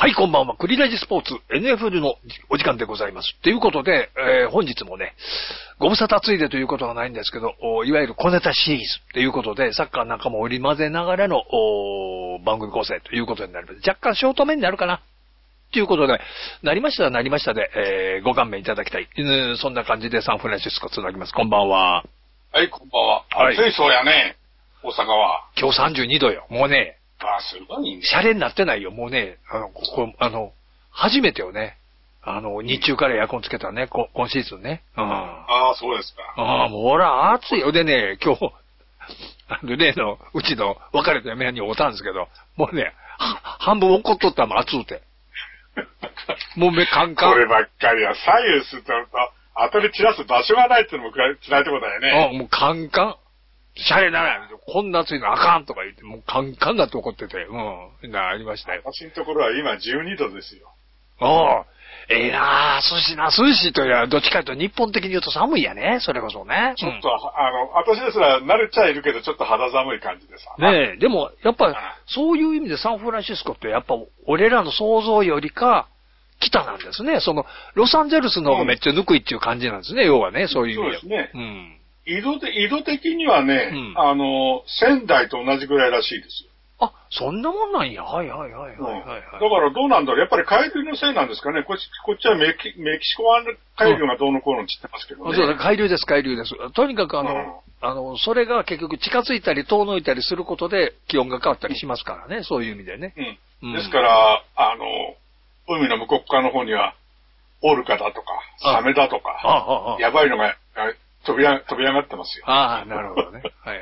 はい、こんばんは。クリラジスポーツ NFL のお時間でございます。ということで、本日もね、ご無沙汰ついでということはないんですけど、いわゆる小ネタシリーズということで、サッカーなんかも織り交ぜながらの番組構成ということになります。若干ショート目になるかなということで、なりましたで、ご勘弁いただきたい。そんな感じでサンフランシスコつなぎます。こんばんは。 はい、こんばんは。 はい暑いそうやね、大阪は。 今日32度よ。もうね、 すごいね。 シャレになってないよ。もうね、初めてよね。日中からエアコンつけたね、今シーズンね。 そうですか。 もうほら、暑いよ。でね、今日、例の、うちの別れた嫁はんに会ったんですけど、もうね、半分怒っとったもん、暑うて。もう目カンカン。 こればっかりは左右すると、後で散らす場所がないっていうのも辛いってことだよね。 もうカンカン。シャレならない。こんな暑いのあかんとか言って、もうカンカンだって怒ってて、ありましたよ。 私のところは今12度ですよ。 ええなぁ、涼しいというよりどっちかというと日本的に言うと寒いやね、それこそね。 ちょっと、私ですら慣れちゃいるけど、ちょっと肌寒い感じでさ。 ねえ、でも、やっぱ、そういう意味でサンフランシスコってやっぱ、俺らの想像よりか、北なんですね。ロサンゼルスの方がめっちゃぬくいっていう感じなんですね、要はね、そういう意味で。 そうですね。緯度的にはね、仙台と同じぐらいらしいですよ。 そんなもんなんや。はい。だからどうなんだろう。やっぱり海流のせいなんですかね。こっちはメキシコ湾海流がどうのこうのって言ってますけどね。 そうだ、海流です。とにかくそれが結局近づいたり遠のいたりすることで気温が変わったりしますからね。そういう意味でね。 ですから、海の向こう側の方には、オルカだとか、サメだとか、やばいのが飛び上がってますよ。 なるほどね。はい。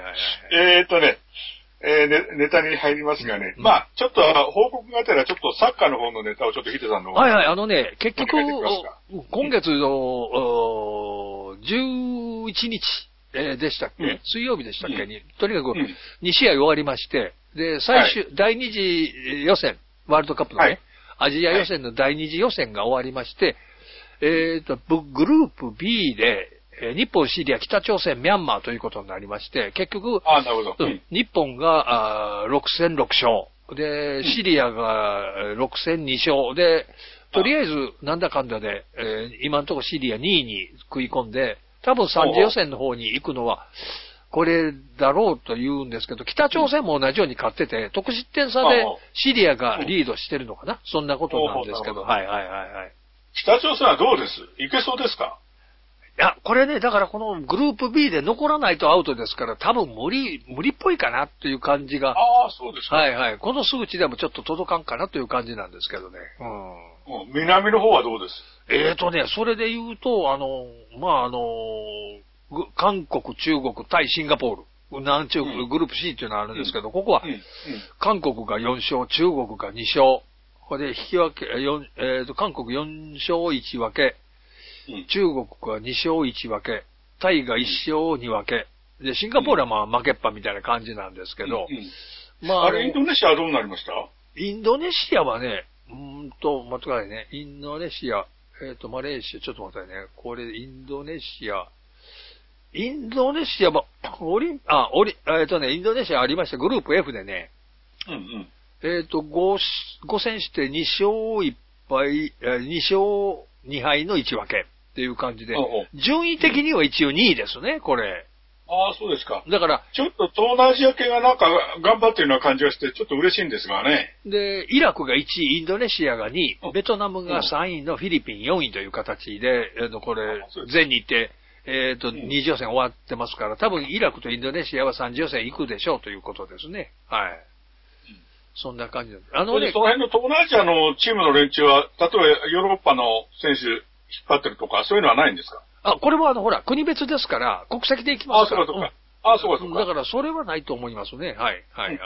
ネタに入りますがね。ちょっと報告がてら、ちょっとサッカーの方のネタをちょっとヒデさんの方はい、結局、今月の11日でしたっけ、水曜日でしたっけに、とにかく2試合終わりまして、で、第2次予選、ワールドカップのね、アジア予選の第2次予選が終わりまして、グループ B で、日本、シリア、北朝鮮、ミャンマーということになりまして、結局、 なるほど。 日本が6戦6勝。で、シリアが6戦2勝。で、とりあえず、なんだかんだで、今のところシリア2位に食い込んで、多分3次予選の方に行くのは、これだろうと言うんですけど、北朝鮮も同じように勝ってて、得失点差でシリアがリードしてるのかな、そんなことなんですけど、はい。 北朝鮮はどうです？いけそうですか？ いや、これね、だからこのグループ B で残らないとアウトですから、多分無理っぽいかなっていう感じが。 そうですか。 はい。この数値でもちょっと届かんかなという感じなんですけどね。 南の方はどうです？ それで言うと、韓国、中国、対シンガポール。グループ C っていうのがあるんですけど、ここは、韓国が4勝、中国が2勝。これで引き分け、韓国4勝1分け。中国が2勝1分け、タイが1勝2分け、で、シンガポールは負けっぱみたいな感じなんですけど、 インドネシアはどうなりました？ インドネシアはね、待ってくださいね、インドネシア、マレーシア、ちょっと待ってくださいね、これ、インドネシアは、インドネシアありました、グループ F でね、5戦して2勝1敗、2勝2敗の1分け。っていう感じで、順位的には一応2位ですね、これ。 そうですか。 だから、 ちょっと東南アジア系がなんか頑張ってるような感じがして、ちょっと嬉しいんですがね。 で、イラクが1位、インドネシアが2位、ベトナムが3位のフィリピン4位という形で、これ、全日程、2次予選終わってますから、多分イラクとインドネシアは3次予選行くでしょうということですね。はい。そんな感じです。 その辺の東南アジアのチームの連中は、例えばヨーロッパの選手、引っ張ってるとか、そういうのはないんですか？ これは国別ですから、国籍で行きますから。 そうか。 だから、それはないと思いますね。はい。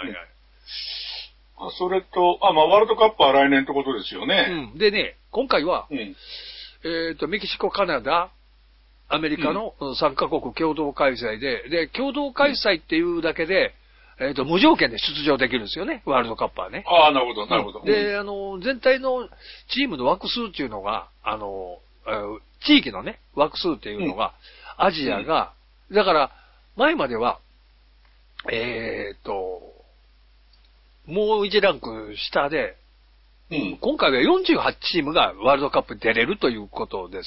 それと、ワールドカップは来年ってことですよね。 でね、今回は、メキシコ、カナダ、アメリカの3カ国共同開催で、共同開催っていうだけで、無条件で出場できるんですよね、ワールドカップはね。 なるほど。 で、全体のチームの枠数っていうのが、地域のね、枠数っていうのが、アジアが、だから、前までは、もう1ランク下で、 今回は48チームがワールドカップに出れるということです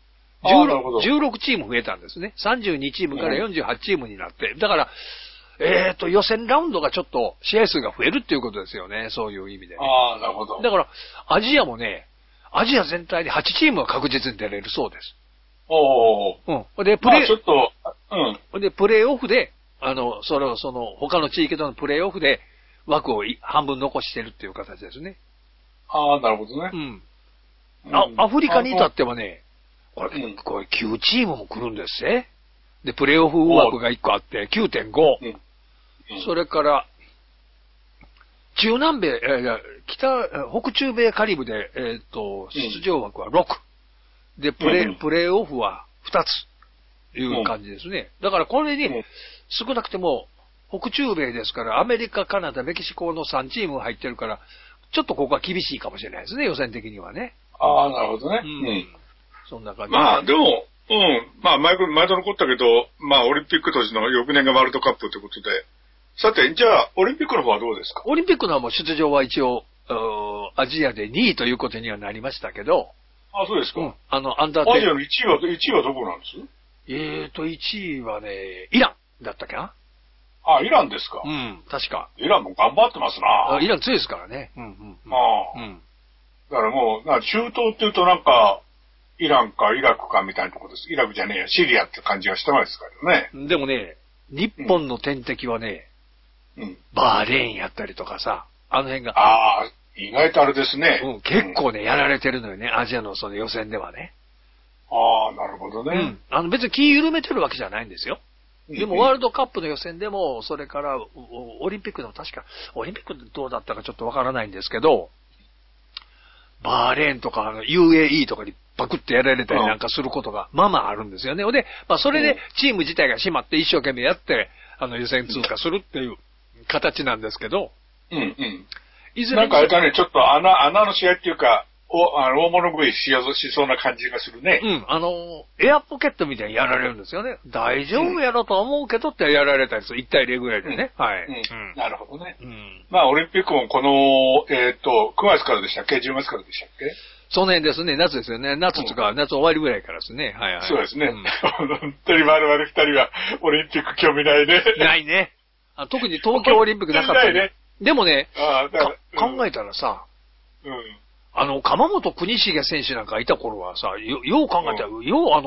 。16チーム増えたんですね。32チームから48チームになって。だから、予選ラウンドがちょっと試合数が増えるっていうことですよね。そういう意味で、ね。 ああ、なるほど。 だから、アジアもね、アジア全体で8チームは確実に出れるそうです。で、 ちょっと、 で、プレイオフで、その、他の地域とのプレイオフで枠を半分残してるっていう形ですね。 ああ、なるほどね。 アフリカに至ってはね、これ9チームも来るんですね。で、プレイオフ枠が1個あって、9.5。それから、中南米、北中米カリブで、出場枠は6。で、プレイオフは2つ。いう感じですね。だからこれに、少なくても、北中米ですから、アメリカ、カナダ、メキシコの3チーム入ってるから、ちょっとここは厳しいかもしれないですね、予選的にはね。 ああ、なるほどね。 そんな感じ。 まあ、でも、毎度残ったけど、オリンピック当時の翌年がワールドカップということで、さて、じゃあ、オリンピックの方はどうですか？ オリンピックのはもう出場は一応、アジアで2位ということにはなりましたけど。 あ、そうですか。 アンダー10。 アジアの1位はどこなんです？ 1位はね、イランだったっけな？ あ、イランですか。 確か。 イランも頑張ってますな。 イラン強いですからね。 だからもう、中東って言うとなんか、イランかイラクかみたいなところです。イラクじゃねえや、シリアって感じがしてますからね。 でもね、日本の天敵はね、バーレーンやったりとかさ、あの辺が。 ああ、意外とあれですね。 結構ね、やられてるのよね、アジアのその予選ではね。 ああ、なるほどね。 別に気緩めてるわけじゃないんですよ。でもワールドカップの予選でも、それからオリンピックでも確か、オリンピックどうだったかちょっとわからないんですけど、バーレーンとかUAE とかにパクってやられたりなんかすることがまあまああるんですよね。で、それでチーム自体が締まって一生懸命やって、予選通過するっていう形なんですけど、 いずれなんかあれだね、ちょっと穴の試合っていうか、大物食いしそうな感じがするね。 エアポケットみたいにやられるんですよね。大丈夫やろと思うけどってやられたりする。1対0ぐらいでね。 なるほどね。オリンピックもこの、9月からでしたっけ ?10 月からでしたっけ？ その辺ですね。夏ですよね。夏とか、夏終わりぐらいからですね。 そうですね。本当に我々2人はオリンピック興味ないね。 ないね。特に東京オリンピックなかったね。でもね、考えたらさ、鎌本国重選手なんかいた頃はさ、よう考えたら、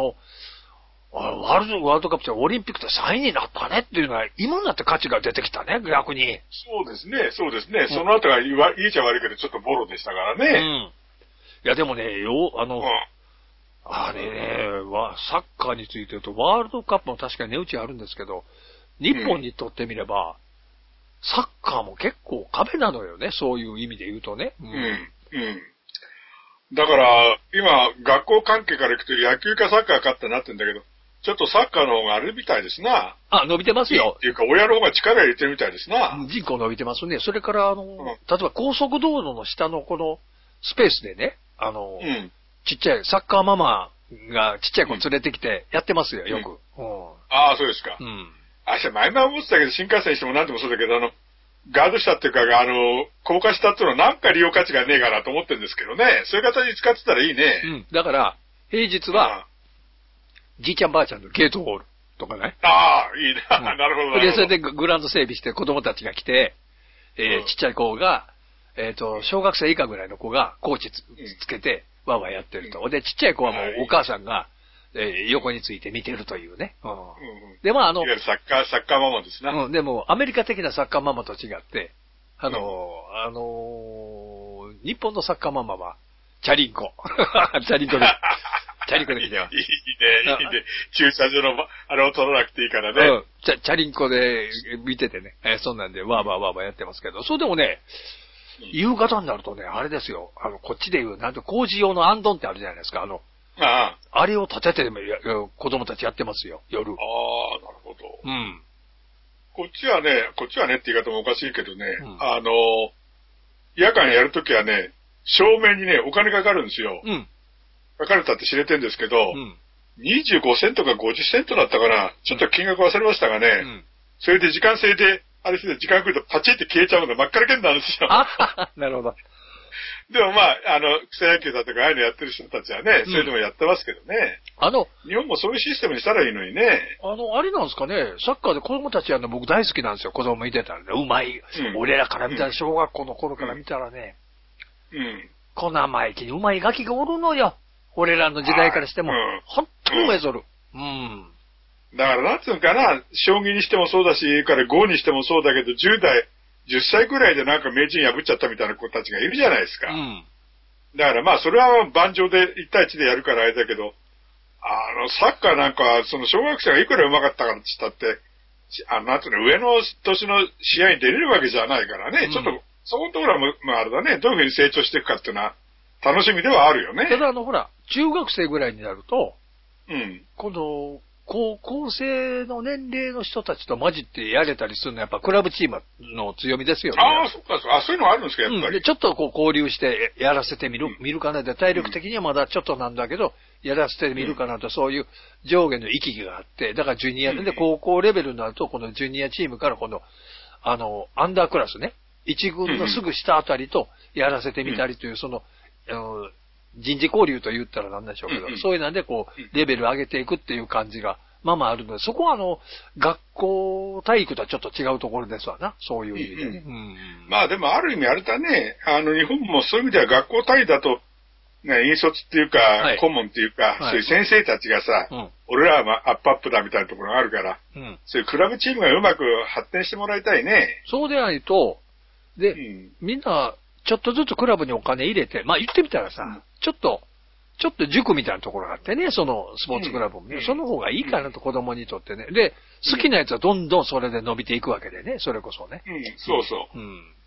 ワールドカップってオリンピックと3位になったねっていうのは、今になって価値が出てきたね、逆に。 そうですね。その後が言えちゃ悪いけど、ちょっとボロでしたからね。 いや、でもね、あれね、サッカーについて言うと、ワールドカップも確かに値打ちあるんですけど、日本にとってみれば、サッカーも結構壁なのよね、そういう意味で言うとね。 だから、今、学校関係から行くと野球かサッカーかってなってんだけど、ちょっとサッカーの方があるみたいですな。 伸びてますよ。 っていうか、親の方が力入れてるみたいですな。 人口伸びてますね。それから、例えば高速道路の下のこのスペースでね、ちっちゃいサッカーママがちっちゃい子連れてきてやってますよ、よく。 ああ、そうですか。前々思ってたけど、新幹線にしても何でもそうだけど、ガードしたっていうか、高架下っていうのはなんか利用価値がねえかなと思ってるんですけどね。そういう形に使ってたらいいね。 だから、平日は、じいちゃんばあちゃんのゲートホールとかね。 ああ、いいな。なるほど。 で、それでグラウンド整備して子供たちが来て、ちっちゃい子が、小学生以下ぐらいの子がコーチつけて、わーわーやってると。で、ちっちゃい子はもうお母さんが、横について見てるというね。で、いわゆるサッカーママですな。 でも、アメリカ的なサッカーママと違って、日本のサッカーママは、チャリンコ。チャリンコで来てよ。 いいね。駐車場の、を取らなくていいからね。 チャリンコで見ててね。そんなんで、わーわーやってますけど、そうでもね、夕方になるとね、あれですよ。こっちでいう、工事用のアンドンってあるじゃないですか。あれを立てて子供たちやってますよ、夜。 ああ、なるほど。こっちはねって言い方もおかしいけどね、夜間やるときはね、照明にね、お金かかるんですよ。かかるたって知れてるんですけど、25セントか50セントだったかな。ちょっと金額忘れましたがね、それで時間制で、時間来るとパチって消えちゃうのが真っ赤なけになるんですよ。 なるほど。 でもまあ、草野球だとかああいうのやってる人たちはね、それでもやってますけどね。日本もそういうシステムにしたらいいのにね。 あれなんですかね、サッカーで子供たちやるの僕大好きなんですよ。子供見てたらね、うまい。俺らから見たら、小学校の頃から見たらね、小生意気にうまいガキがおるのよ。俺らの時代からしても。ほんとにうまいぞる。 だから、なんつうのかな、将棋にしてもそうだし、から碁にしてもそうだけど、10歳くらいでなんか名人破っちゃったみたいな子たちがいるじゃないですか。だからまあ、それは盤上で1対1でやるからあれだけど、サッカーなんか、その小学生がいくら上手かったからって言ったって、なんつうの、上の年の試合に出れるわけじゃないからね、ちょっと、そこのところは、まああれだね、どういうふうに成長していくかっていうのは、楽しみではあるよね。 ただほら、中学生ぐらいになると、今度、高校生の年齢の人たちと混じってやれたりするのはやっぱクラブチームの強みですよね。 そっか、そういうのあるんですか、やっぱり。 でちょっと交流してやらせてみるかなで、体力的にはまだちょっとなんだけど、やらせてみるかなと、そういう上下の行き来があって、だからジュニアで、高校レベルになると、このジュニアチームから今度、アンダークラスね、一軍のすぐ下あたりとやらせてみたりという、その、人事交流と言ったらなんでしょうけど、そういうのでレベル上げていくっていう感じが、まああるので、そこは学校体育とはちょっと違うところですわな、そういう意味でね。 まあでもある意味あれだね、日本もそういう意味では学校単位だと、ね、引率っていうか、顧問っていうか、そういう先生たちがさ、俺らはアップアップだみたいなところがあるから、そういうクラブチームがうまく発展してもらいたいね。 そうでないと、で、みんな、ちょっとずつクラブにお金入れて、まあ言ってみたらさ、ちょっと塾みたいなところがあってね、そのスポーツクラブもね、その方がいいかなと子供にとってね。で、好きなやつはどんどんそれで伸びていくわけでね、それこそね。 そうそう。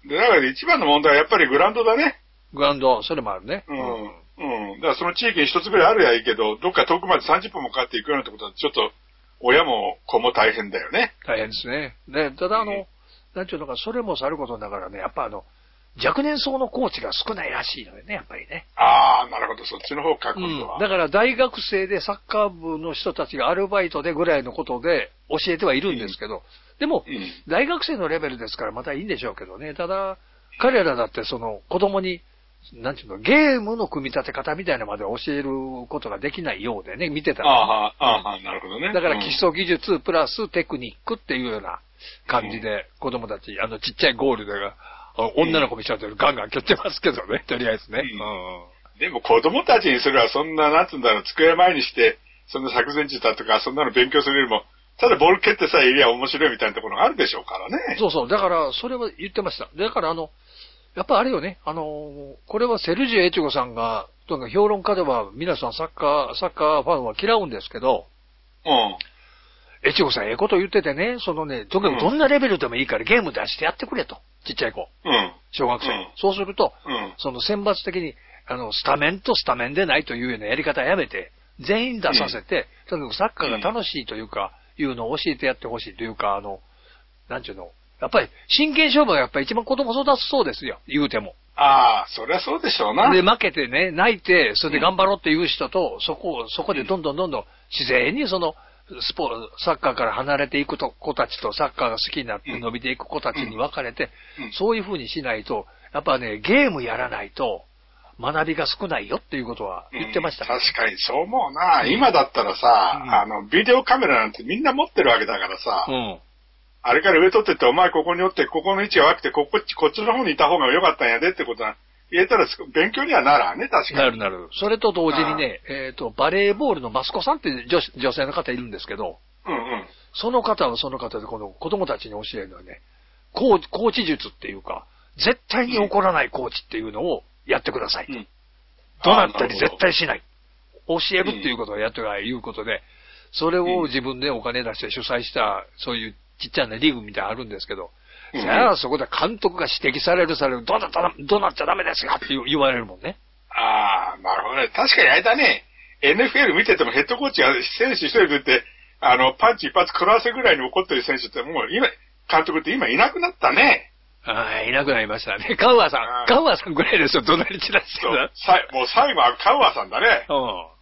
で、だから一番の問題はやっぱりグラウンドだね。 グラウンド、それもあるね。 だからその地域に一つぐらいあるやいいけど、どっか遠くまで30分もかかっていくようなってことは、ちょっと、親も子も大変だよね。 大変ですね。で、ただなんていうのか、それもさることながらね、やっぱ若年層のコーチが少ないらしいのよね、やっぱりね。 なるほど、そっちの方書くのは。 だから大学生でサッカー部の人たちがアルバイトでぐらいのことで教えてはいるんですけど、でも、大学生のレベルですからまたいいんでしょうけどね、ただ、彼らだってその子供に、なんていうの、ゲームの組み立て方みたいなまで教えることができないようでね、見てたら。 なるほどね。 だから基礎技術プラステクニックっていうような感じで、子供たち、ちっちゃいゴールで女の子見ちゃってガンガン蹴ってますけどね、とりあえずね。 でも子供たちにすればそんな、なんつうんだろう、机前にして、そんな作前地だとか、そんなの勉強するよりも、ただボール蹴ってさえいりゃ面白いみたいなところがあるでしょうからね。 そう。だから、それは言ってました。だからやっぱあれよね、これはセルジュ・エチゴさんが、評論家では皆さんサッカーファンは嫌うんですけど、エチゴさんこと言っててね、とにかくどんなレベルでもいいからゲーム出してやってくれと。ちっちゃい子。小学生。そうすると、選抜的に、スタメンとスタメンでないというようなやり方はやめて、全員出させて、とにかくサッカーが楽しいというか、いうのを教えてやってほしいというか、なんちゅうの、やっぱり真剣勝負がやっぱり一番子供育つそうですよ、言うても。 そりゃそうでしょうな。 で、負けてね、泣いて、それで頑張ろうっていう人と、そこでどんどん自然にサッカーから離れていく子たちとサッカーが好きになって伸びていく子たちに分かれて、そういう風にしないと、やっぱね、ゲームやらないと学びが少ないよっていうことは言ってました。 確かにそう思うな。今だったらさ、ビデオカメラなんてみんな持ってるわけだからさ、あれから上撮ってって、お前ここにおって、ここの位置が悪くて、こっちの方にいた方が良かったんやでってことは、言えたら勉強にはならんね、確かに。 なる。それと同時にね、バレーボールのマスコさんって女性の方いるんですけど、その方はその方で、この子供たちに教えるのはね、コーチ術っていうか、絶対に怒らないコーチっていうのをやってくださいと。怒鳴ったり絶対しない。教えるっていうことをやっていうことで、それを自分でお金出して主催した、そういうちっちゃなリーグみたいなのあるんですけど、じゃあそこで監督が指摘される、どうなっちゃダメですよって言われるもんね。 なるほどね。確かにあれだね、NFL 見ててもヘッドコーチが選手一人でって、パンチ一発食らわせぐらいに怒ってる選手ってもう今、監督って今いなくなったね。 いなくなりましたね。カウアーさんぐらいですよ、怒鳴り散らしてる。 もう最後はカウアーさんだね。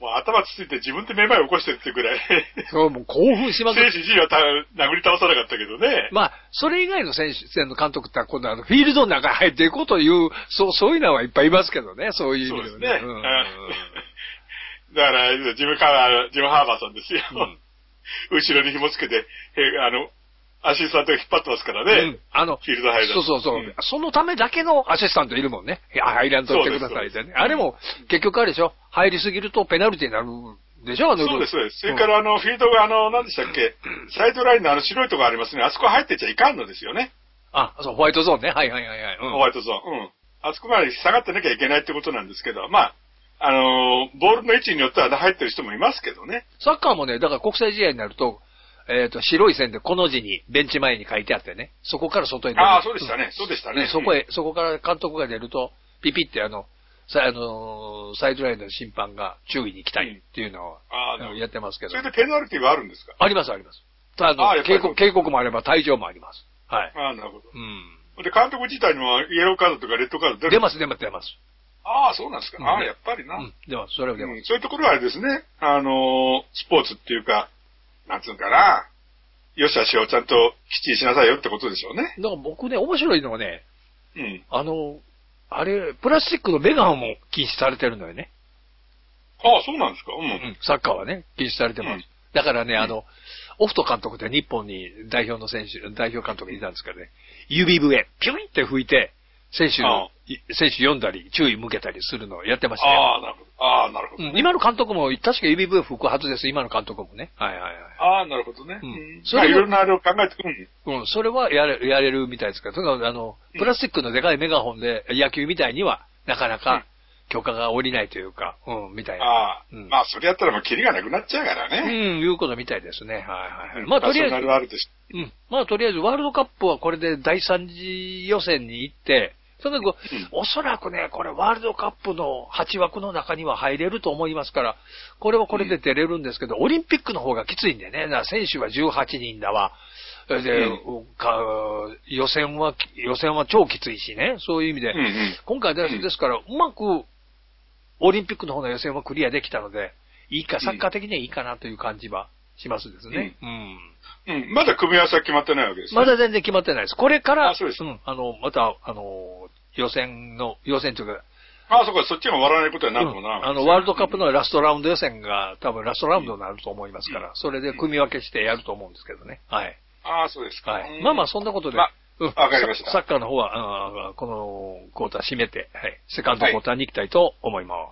もう頭つついて自分でめまいを起こしてるってぐらい。 そう、もう興奮しまくって。 選手 G は殴り倒さなかったけどね。 まあ、それ以外の選の監督って今度フィールドの中に入っていこうという、そういうのはいっぱいいますけどね、そういう意味ではね。そうですね。 だから、ジムハーバーさんですよ。後ろに紐つけて、アシスタントが引っ張ってますからね。フィールド入る。 そう。そのためだけのアシスタントいるもんね。入らんとってくださいってね。あれも、結局あれでしょ、入りすぎるとペナルティになるでしょ、 そうです。それからフィールドが何でしたっけ、サイドラインの白いところありますね。あそこ入ってちゃいかんのですよね。 そう、ホワイトゾーンね。はい。 ホワイトゾーン。あそこまで下がってなきゃいけないってことなんですけど、まあ、ボールの位置によっては入ってる人もいますけどね。 サッカーもね、だから国際試合になると、白い線でこの字にベンチ前に書いてあってね、そこから外へ出る。 そうでしたね。 そこから監督が出ると、ピピってサイドラインの審判が注意に行きたいっていうのをやってますけど。 それでペナルティはあるんですか？ あります。警告もあれば退場もあります。はい。 なるほど。で、監督自体にもイエローカードとかレッドカード出ます。 そうなんですか。やっぱりな。 出ます。それは出ます。 そういうところはあれですね、スポーツっていうか、なんつうのかな、よしあしをちゃんときっちりしなさいよってことでしょうね。 だから僕ね、面白いのはね、あれ、プラスチックのメガホンも禁止されてるのよね。 そうなんですか。 サッカーはね、禁止されてます。だからね、オフト監督って日本に代表監督がいたんですけどね、指笛、ピュイって吹いて、選手読んだり、注意向けたりするのをやってましたね。 なるほど。 今の監督も、確か指笛吹くはずです、今の監督もね。はい。 なるほどね。それいろんなあれを考えてくる。 それはやれるみたいですけど、プラスチックのでかいメガホンで野球みたいには、なかなか許可が下りないというか、みたいな。 まあ、それやったらもうキリがなくなっちゃうからね。 いうことみたいですね。はい。まあ、とりあえず、とりあえずワールドカップはこれで第3次予選に行って、おそらくね、これワールドカップの8枠の中には入れると思いますから、これはこれで出れるんですけど、オリンピックの方がきついんでね、選手は18人だわ。で、予選は超きついしね、そういう意味で、今回ですから、うまくオリンピックの方の予選はクリアできたので、サッカー的にはいいかなという感じはしますですね。 まだ組み合わせは決まってないわけですね。 まだ全然決まってないです。これから、 そうです。 また、予選というか、 そうか、そっちが終わらないことはなるもんな。 ワールドカップのラストラウンド予選が多分ラストラウンドになると思いますから、それで組み分けしてやると思うんですけどね。はい。 そうですか。 まあ、そんなことで、 わかりました。 サッカーの方は、このクォーター締めて、セカンドクォーターに行きたいと思います。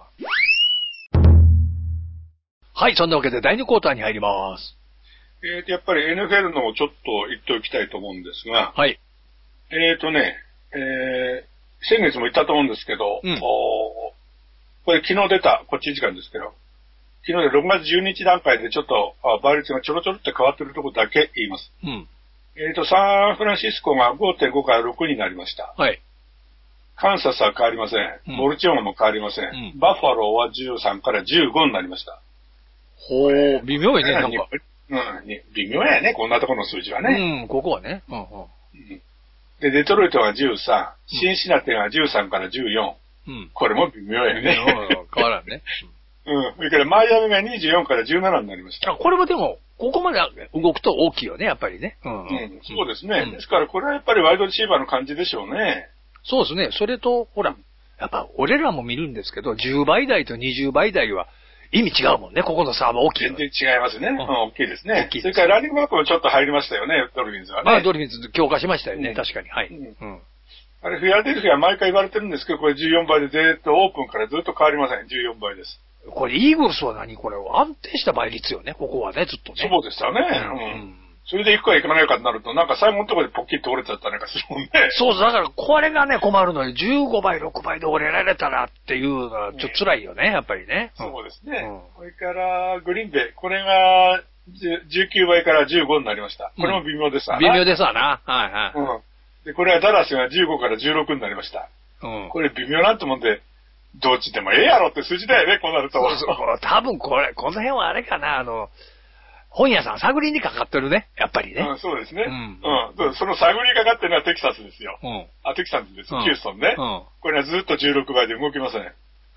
はい、そんなわけで第2クォーターに入ります。 やっぱり NFL のをちょっと言っておきたいと思うんですが、 はい。 先月も言ったと思うんですけど、これ昨日出た、こっち時間ですけど、昨日で6月12日段階でちょっと倍率がちょろちょろって変わってるところだけ言います。サンフランシスコが 5.5 から6になりました。 はい。 カンサスは変わりません。ボルチモアも変わりません。バファローは13から15になりました。 微妙やね、なんか。 微妙やね、こんなところの数字はね。 ここはね。 で、デトロイトが13、シンシナティが13から14。これも微妙やね。 変わらんね。 それからマイアミが24から17になりました。 これもでも、ここまで動くと大きいよね、やっぱりね。 そうですね。ですからこれはやっぱりワイドレシーバーの感じでしょうね。 そうですね。それと、ほら、やっぱ俺らも見るんですけど、10倍台と20倍台は意味違うもんね。ここの差は大きい。 全然違いますね。大きいですね。それからランニングバックもちょっと入りましたよね、ドルフィンズはね。 ドルフィンズ強化しましたよね、確かに。はい。 あれ、フィラデルフィア毎回言われてるんですけど、これ14倍でずっとオープンからずっと変わりません。14倍です。 これ、イーグルスはこれ、安定した倍率よね、ここはね、ずっとね。 そうでしたね。それで行くか行かないかになると、なんか最後のところでポッキッと折れちゃったなんかするもんね。 そう、だからこれがね、困るのに、15倍、6倍で折れられたらっていうのは、ちょっと辛いよね、やっぱりね。 そうですね。それから、グリーンベイ、これが19倍から15になりました。これも微妙ですわな。 微妙ですわな。はい。 で、これはダラスが15から16になりました。これ微妙なんてもんで、どっちでもええやろって数字だよね、こうなると。 多分この辺はあれかな、本屋さん探りにかかってるね、やっぱりね。 そうですね。その探りにかかってるのはテキサスですよ。テキサスです。ヒューストンね。これはずっと16倍で動きません。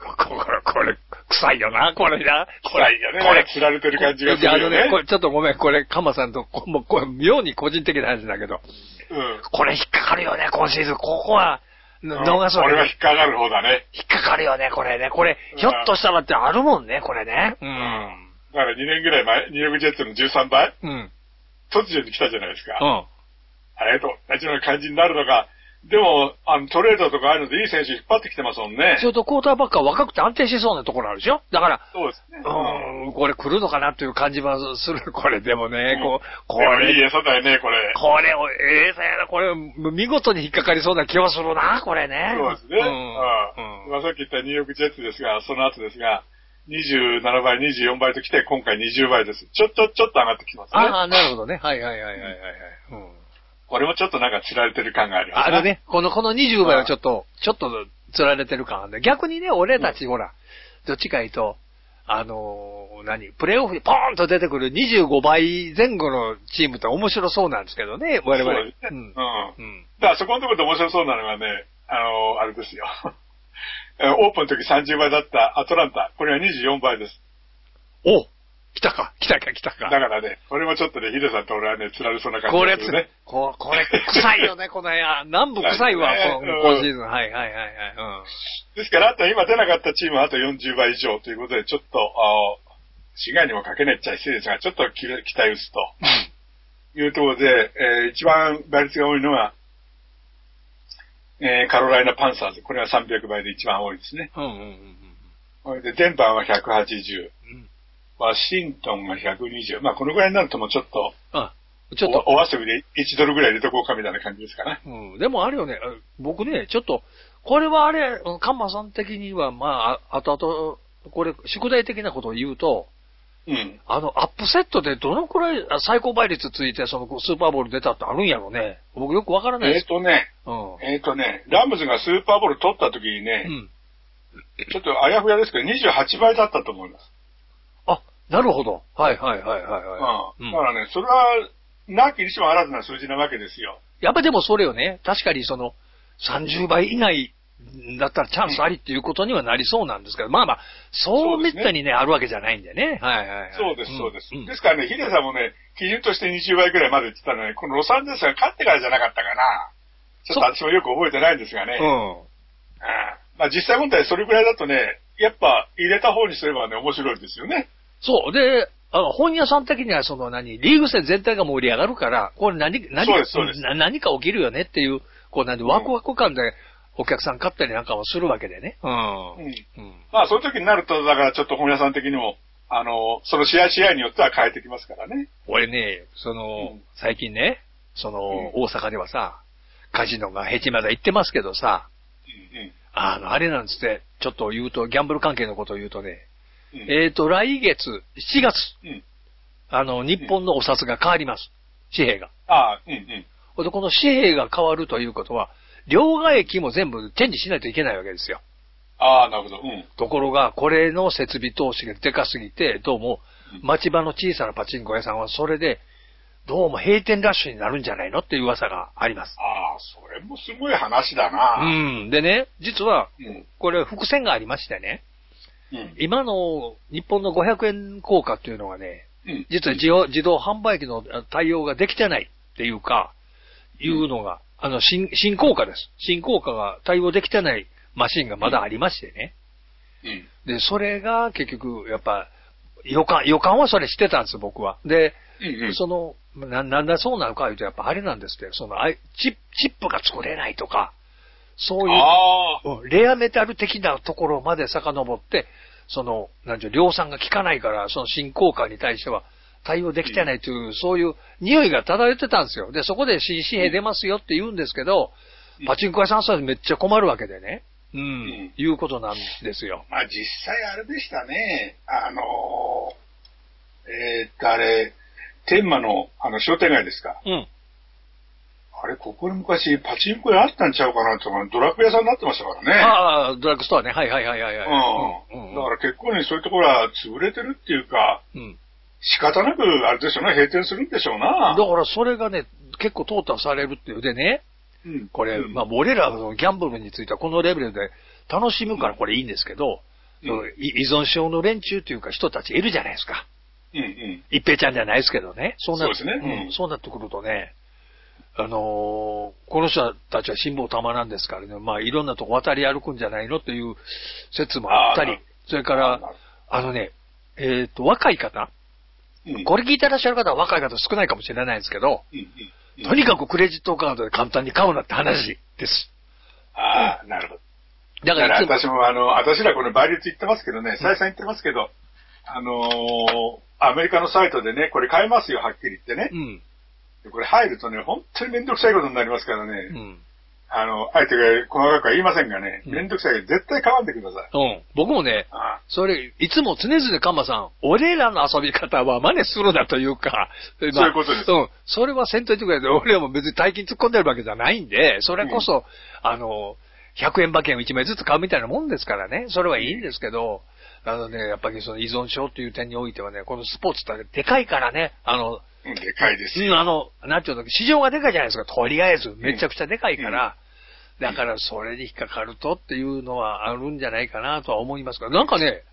これ、臭いよな、これな。 臭いよね。これ、釣られてる感じがするよね。 これ、ちょっとごめん、これ、カマさんと、もう、これ、妙に個人的な話だけど。うん。これ引っかかるよね、今シーズン。ここは、 逃すわけ。これは引っかかる方だね。 引っかかるよね、これね。これ、ひょっとしたらってあるもんね、これね。 うん。だから2年ぐらい前、ニューヨークジェッツの13倍うん。突如に来たじゃないですか。うん。同じような感じになるのか。でも、トレードとかあるのでいい選手引っ張ってきてますもんね。 それとクォーターバックは若くて安定しそうなところあるでしょ。だから、 そうですね。 これ来るのかなっていう感じはする。これでもね、 これ。いい餌だよね、これ。 これ、餌やな、これ、見事に引っかかりそうな気はするな、これね。 そうですね。さっき言ったニューヨークジェッツですが、その後ですが、27倍、24倍と来て、今回20倍です。ちょっと上がってきますね。 ああ、なるほどね。はい。 これもちょっとなんか釣られてる感がありますね。あるね。この20倍はちょっと釣られてる感で。逆にね、俺たちほら、どっちか言うと、プレイオフにポーンと出てくる25倍前後のチームって面白そうなんですけどね、我々。そうですね。 だからそこのところで面白そうなのがね、あれですよ。オープンの時30倍だったアトランタ。これは24倍です。 お来たか。 だからね、これもちょっとね、ヒデさんと俺はね、釣られそうな感じですね。 これ、臭いよね、この辺。南部臭いわ、今シーズン。はい。 ですから、あと今出なかったチームはあと40倍以上ということで、ちょっと、市外にもかけないっちゃ失礼ですが、ちょっと期待打つと。いうところで、一番倍率が多いのは、カロライナパンサーズ。これは300倍で一番多いですね。で、デンバーは180。ワシントンが120。まあ、このぐらいになるともうちょっと、お遊びで1ドルぐらい入れとこうかみたいな感じですかね。 でもあるよね、僕ね、ちょっと、これはあれ、カンマさん的には、まあ、後々、これ、宿題的なことを言うと、アップセットでどのくらい最高倍率ついて、スーパーボール出たってあるんやろね。僕よくわからないです。 ラムズがスーパーボール取った時にね、ちょっとあやふやですけど、28倍だったと思います。 なるほど。はい。だからね、それは、なきにしもあらずな数字なわけですよ。 やっぱでもそれよね。確かに30倍以内だったらチャンスありっていうことにはなりそうなんですけど、まあ、そうめったにね、あるわけじゃないんでね。 そうです。ですからね、ヒデさんもね、基準として20倍くらいまで言ってたのに、このロサンゼルスが勝ってからじゃなかったかな。ちょっと私もよく覚えてないんですがね。まあ実際問題それくらいだとね、やっぱ入れた方にすればね、面白いですよね。 そう。で、本屋さん的にはリーグ戦全体が盛り上がるから、これ何か起きるよねっていう、ワクワク感でお客さん買ったりなんかもするわけでね。 まあ、そういう時になると、だからちょっと本屋さん的にも、その試合によっては変えてきますからね。 俺ね、最近ね、大阪ではさ、カジノがヘチマだ行ってますけどさ、あれなんつって、ちょっと言うと、ギャンブル関係のことを言うとね、来月、7月、日本のお札が変わります。紙幣が。で、この紙幣が変わるということは、両替機も全部チェンジしないといけないわけですよ。 なるほど。 ところが、これの設備投資がでかすぎて、どうも、町場の小さなパチンコ屋さんはそれで、どうも閉店ラッシュになるんじゃないのっていう噂があります。 それもすごい話だな。 でね、実は、これ伏線がありましてね、今の日本の500円硬貨っていうのはね、実は自動販売機の対応ができてないっていうか、いうのが、新硬貨です。新硬貨が対応できてないマシンがまだありましてね。で、それが結局、やっぱ、予感はそれしてたんです、僕は。で、なんだそうなのか言うと、やっぱあれなんですって、チップが作れないとか、そういう、レアメタル的なところまで遡って、量産が効かないから、新硬貨に対しては対応できてないという、そういう匂いが漂ってたんですよ。で、そこで新紙幣出ますよって言うんですけど、パチンコ屋さんはめっちゃ困るわけでね。いうことなんですよ。 まあ実際あれでしたね。天満の商店街ですか。あれ、ここに昔パチンコ屋あったんちゃうかなとか、ドラッグ屋さんになってましたからね。 ドラッグストアね。はい。だから結構ね、そういうところは潰れてるっていうか、仕方なく、あれでしょうね、閉店するんでしょうな。 だからそれがね、結構淘汰されるっていう。でね、これ、まあ、俺らのギャンブルについてはこのレベルで楽しむからこれいいんですけど、 依存症の連中というか人たちいるじゃないですか。一平ちゃんじゃないですけどね。そうですね。そうなってくるとね、この人たちは辛抱たまらんですからね、まあいろんなとこ渡り歩くんじゃないのという説もあったり、それから、若い方、これ聞いてらっしゃる方は若い方少ないかもしれないですけど、とにかくクレジットカードで簡単に買うなって話です。 ああ、なるほど。だから私も私らこの倍率言ってますけどね、再三言ってますけど、アメリカのサイトでね、これ買えますよ、はっきり言ってね。これ入るとね、本当にめんどくさいことになりますからね。相手が細かくは言いませんがね、めんどくさいから絶対買わんでください。 僕もね、それ、いつも常々カンマさん、俺らの遊び方は真似するなというか、 そういうことです。 それはせんといてくれて、俺らも別に大金突っ込んでるわけじゃないんで、それこそ、100円馬券を1枚ずつ買うみたいなもんですからね、それはいいんですけど、やっぱりその依存症という点においてはね、このスポーツってでかいからね、 でかいですよ。 なんていうの、市場がでかいじゃないですか、とりあえず。めちゃくちゃでかいから、だからそれに引っかかるとっていうのはあるんじゃないかなとは思いますが、なんかね、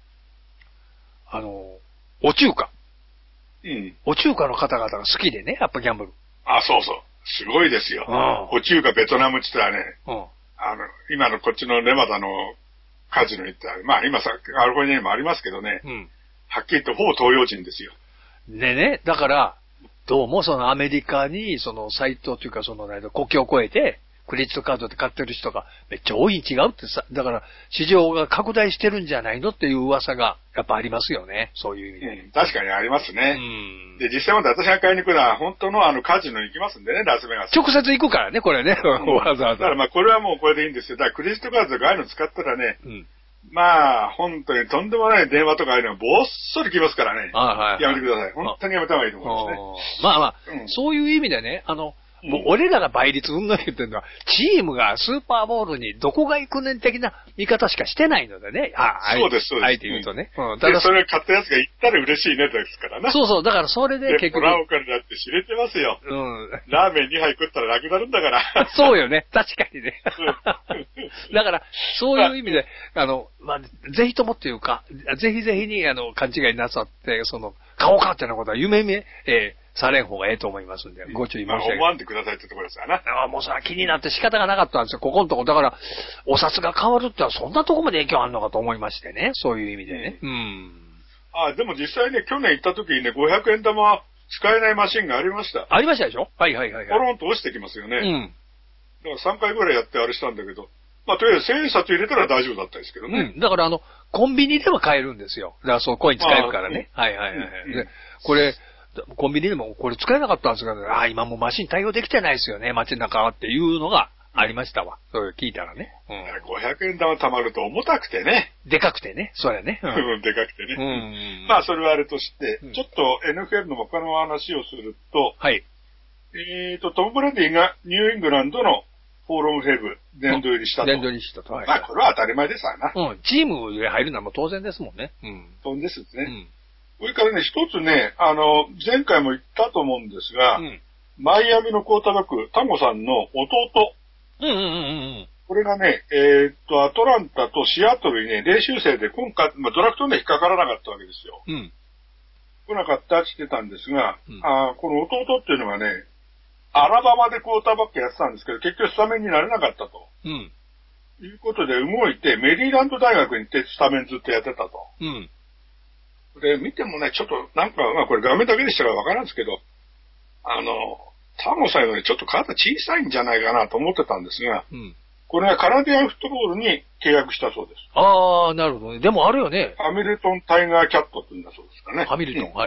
お中華。お中華の方々が好きでね、やっぱギャンブル。 そうそう。すごいですよ。お中華ベトナムって言ったらね、今のこっちのネバダのカジノ行ったら、まあ今さ、アルコールにもありますけどね、はっきり言ってほぼ東洋人ですよ。 ね、だから、どうもそのアメリカに、そのサイトというかその国境を越えて、クレジットカードで買ってる人がめっちゃ多いに違うってさ、だから市場が拡大してるんじゃないのっていう噂がやっぱありますよね。そういう意味で。 確かにありますね。で、実際まで私が買いに行くのは本当のカジノに行きますんでね、ラスベガス。 直接行くからね、これね。わざわざ。だからまあこれはもうこれでいいんですよ。だからクレジットカードとかああいうの使ったらね、まあ、本当にとんでもない電話とかああいうのがぼっそり来ますからね。やめてください。本当にやめた方がいいと思いますね。 まあ、そういう意味でね、もう俺らが倍率うんの言ってるのは、チームがスーパーボールにどこが行くねん的な見方しかしてないのでね。 そうです、そうです。 あえて言うとね。 ただそれ買ったやつが行ったら嬉しいねですからな。 そう、だからそれで結局。 もらおうからだって知れてますよ。ラーメン2杯食ったらなくなるんだから。 そうよね。確かにね。だから、そういう意味で、ぜひともっていうか、ぜひぜひに、勘違いなさって、買おうかってなことは夢見、されん方がええと思いますんで、ご注意申し上げます。 思わんでくださいってところですからな。 もうそれは気になって仕方がなかったんですよ。ここのとこ。だから、お札が変わるってのはそんなとこまで影響あるのかと思いましてね。そういう意味でね。 でも実際ね、去年行った時にね、500円玉使えないマシンがありました。 ありましたでしょ？はい。ポロンと落ちてきますよね。だから3回ぐらいやってあれしたんだけど、まあとりあえず1000円札入れたら大丈夫だったですけどね。 だからコンビニでは買えるんですよ。だからそう、コイン使えるからね。はい。で、これ、コンビニでもこれ使えなかったんですけど、今もうマシン対応できてないですよね、街中はっていうのがありましたわ。それ聞いたらね。 500円玉貯まると重たくてね。 でかくてね。それね。 でかくてね。まあそれはあれとして、ちょっと NFL の他の話をすると、 はい。 トム・ブラディがニューイングランドのフォーロムフェブ、殿堂入りしたと。 殿堂入りしたと。 まあこれは当たり前ですわな。 チームで入るのはもう当然ですもんね。 当然ですね。それからね、一つね、前回も言ったと思うんですが、マイアミのクォーターバック、タモさんの弟。これがね、アトランタとシアトルにね、練習生で今回、ドラフトで引っかからなかったわけですよ。来なかったって言ってたんですが、この弟っていうのがね、アラバマでクォーターバックやってたんですけど、結局スタメンになれなかったと。いうことで動いて、メリーランド大学に行ってスタメンずっとやってたと。で、見てもね、ちょっと、なんか、これ画面だけでしたらわからんですけど、タモさんよりちょっと体小さいんじゃないかなと思ってたんですが、これはカナディアンフットボールに契約したそうです。 なるほどね。でもあるよね。 ハミルトンタイガーキャットって言うんだそうですかね。 ハミルトン、はい。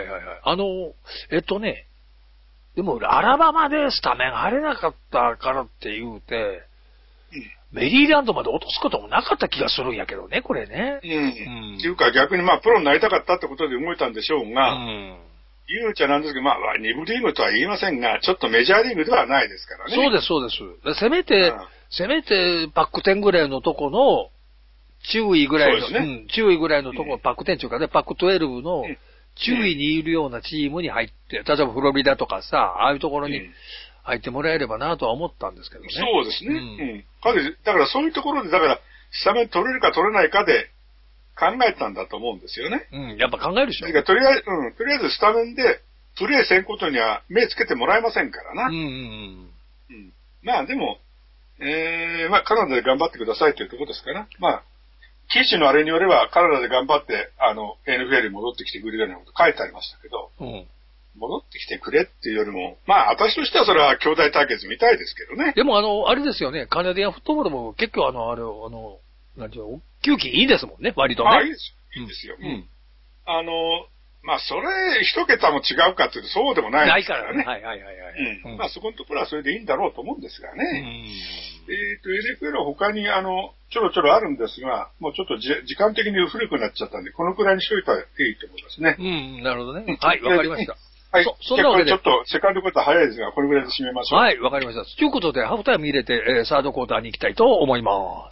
でも、アラバマでスタメン入れなかったからって言うて、メリーランドまで落とすこともなかった気がするんやけどね、これね。っていうか逆にプロになりたかったってことで動いたんでしょうが、言うちゃなんですけど、2部リーグとは言いませんが、ちょっとメジャーリーグではないですからね。 そうです。せめてパック10ぐらいのとこの、注意ぐらいの、注意ぐらいのとこ、パック10というかね、パック12の、注意にいるようなチームに入って、例えばフロリダとかさ、ああいうところに入ってもらえればなとは思ったんですけどね。 そうですね。だからそういうところで、スタメン取れるか取れないかで、 考えたんだと思うんですよね。 うん、やっぱ考えるでしょ。 とりあえずスタメンでプレーせんことには目つけてもらえませんからな。まあでも、まあカナダで頑張ってくださいというところですから、まあ、記事のあれによればカナダで頑張って、NFL に戻ってきてくれるようなこと書いてありましたけど、戻ってきてくれっていうよりも、まあ私としてはそれは兄弟対決みたいですけどね。 でもあれですよね、カナディアンフットボールも結構なんていうの、球技いいですもんね、割とね。 いいですよ。いいですよ。まあそれ一桁も違うかっていうとそうでもないですからね。 ないからね。 まあそこのところはそれでいいんだろうと思うんですがね。NFL は他にちょろちょろあるんですが、もうちょっと時間的に古くなっちゃったんで、このくらいにしといたらいいと思いますね。 なるほどね。はい、わかりました。 はい。そんなわけで。ちょっと、セカンドクォーター早いですが、これぐらいで締めましょう。 はい、わかりました。ということで、ハーフタイム入れて、サードクォーターに行きたいと思います。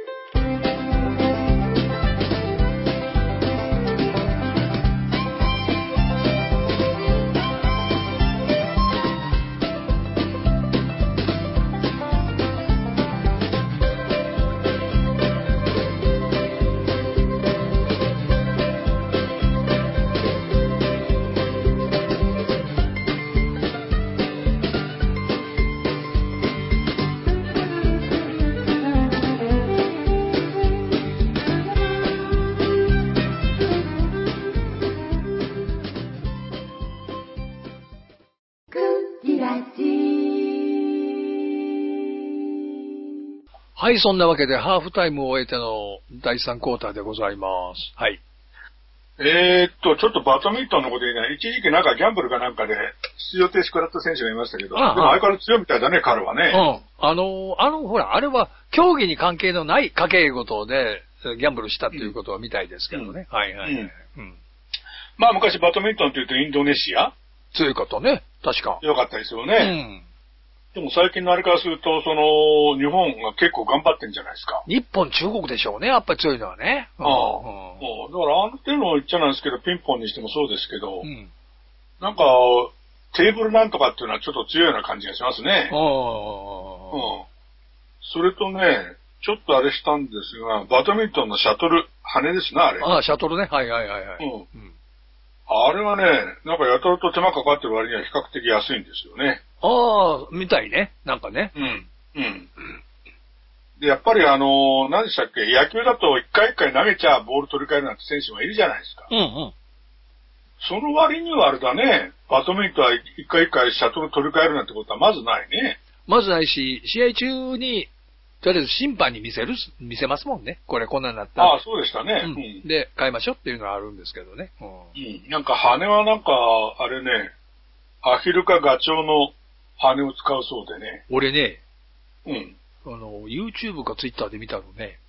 はい、そんなわけでハーフタイムを終えての第3クォーターでございます。はい。 ちょっとバドミントンのことでね、一時期なんかギャンブルかなんかで出場停止食らった選手がいましたけど、でも相変わらず強いみたいだね、彼はね。 ほら、あれは競技に関係のない賭け事でギャンブルしたっていうことはみたいですけどね。 まあ昔バドミントンというとインドネシア強い方ね、確か。 強かったですよね。でも最近のあれからすると、日本が結構頑張ってんじゃないですか。 日本、中国でしょうね、やっぱり強いのはね。 だからあの手の言っちゃなんですけど、ピンポンにしてもそうですけど、なんか、テーブルなんとかっていうのはちょっと強いような感じがしますね。それとね、ちょっとあれしたんですが、バドミントンのシャトル、羽ですな、あれ。 シャトルね。はい。 あれはね、なんかやたらと手間かかってる割には比較的安いんですよね。 みたいね。なんかね。 で、やっぱり何でしたっけ、野球だと一回一回投げちゃボール取り替えるなんて選手もいるじゃないですか。その割にはあれだね、バドミントンは一回一回シャトル取り替えるなんてことはまずないね。 まずないし、試合中に、とりあえず審判に見せますもんね。こんなんなったら。 そうでしたね。 で、変えましょうっていうのはあるんですけどね。 なんか羽はなんか、あれね、アヒルかガチョウの羽を使うそうでね。 俺ね、YouTube か Twitter で見たのね、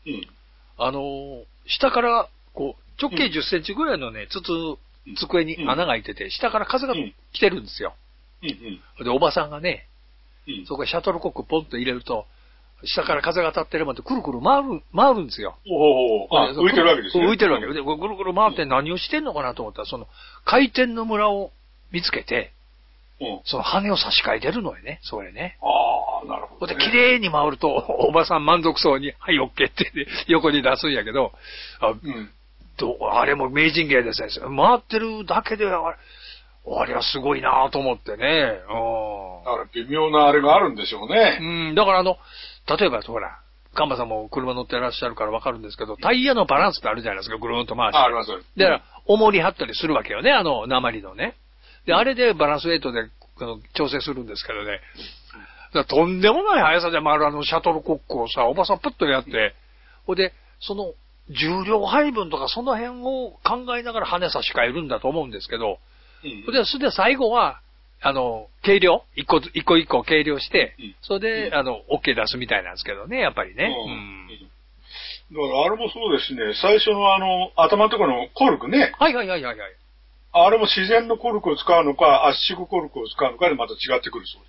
下から、直径10センチぐらいのね、机に穴が開いてて、下から風が来てるんですよ。で、おばさんがね、そこへシャトルコックポンと入れると、下から風が当たってるまでくるくる回るんですよ。 浮いてるわけですね。 浮いてるわけ。で、ぐるぐる回って何をしてんのかなと思ったら、その回転のムラを見つけて、その羽を差し替えてるのよね、それね。 なるほど、 で、綺麗に回ると、おばさん満足そうに、はい、オッケーって横に出すんやけど、あれも名人芸ですね。回ってるだけで、あれはすごいなぁと思ってね。だから微妙なあれがあるんでしょうね。 だから例えばほら、カンバさんも車乗ってらっしゃるからわかるんですけど、タイヤのバランスってあるじゃないですか、ぐるーんと回して。 あります。 だから、重り張ったりするわけよね、鉛のね。で、あれでバランスウェイトで調整するんですけどね。とんでもない速さで回るシャトルコックをさ、おばさんプッとやって、で、その、重量配分とかその辺を考えながら羽差し替えるんだと思うんですけど、それで最後は、計量一個一個計量して、それで、OK 出すみたいなんですけどね、やっぱりね。 だからあれもそうですね、最初の頭のところのコルクね。 はい。 あれも自然のコルクを使うのか、圧縮コルクを使うのかでまた違ってくるそうです。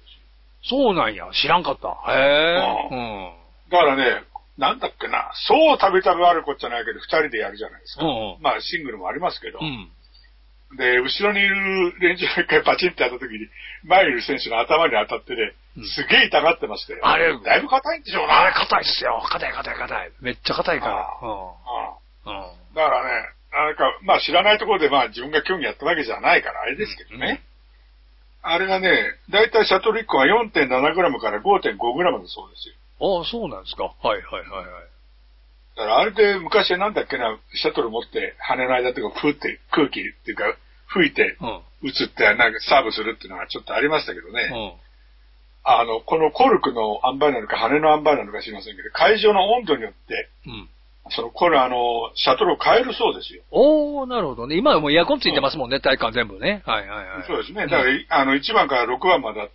そうなんや、知らんかった。 だからね、なんだっけな、そうたびたびあるこっちゃないけど、二人でやるじゃないですか。まあ、シングルもありますけど。で、後ろにいる連中が一回パチンってやった時に、前にいる選手の頭に当たってね、すげえ痛がってましたよ。 あれ、 だいぶ硬いんでしょうな。 あれ硬いっすよ。硬い。めっちゃ硬いから。 だからね、まあ知らないところでまあ自分が競技やったわけじゃないからあれですけどね。あれがね、だいたいシャトル1個が 4.7g から 5.5g だそうですよ。 ああ、そうなんですか。はいはいはいはい。 だからあれで昔はなんだっけな、シャトル持って羽の間とか空気っていうか吹いて打つってなんかサーブするっていうのがちょっとありましたけどね。このコルクの塩梅なのか羽の塩梅なのか知りませんけど、会場の温度によって、シャトルを変えるそうですよ。 おー、なるほどね。今はもうエアコンついてますもんね、体感全部ね。はいはいはい。 そうですね。だから、1番から6番まであって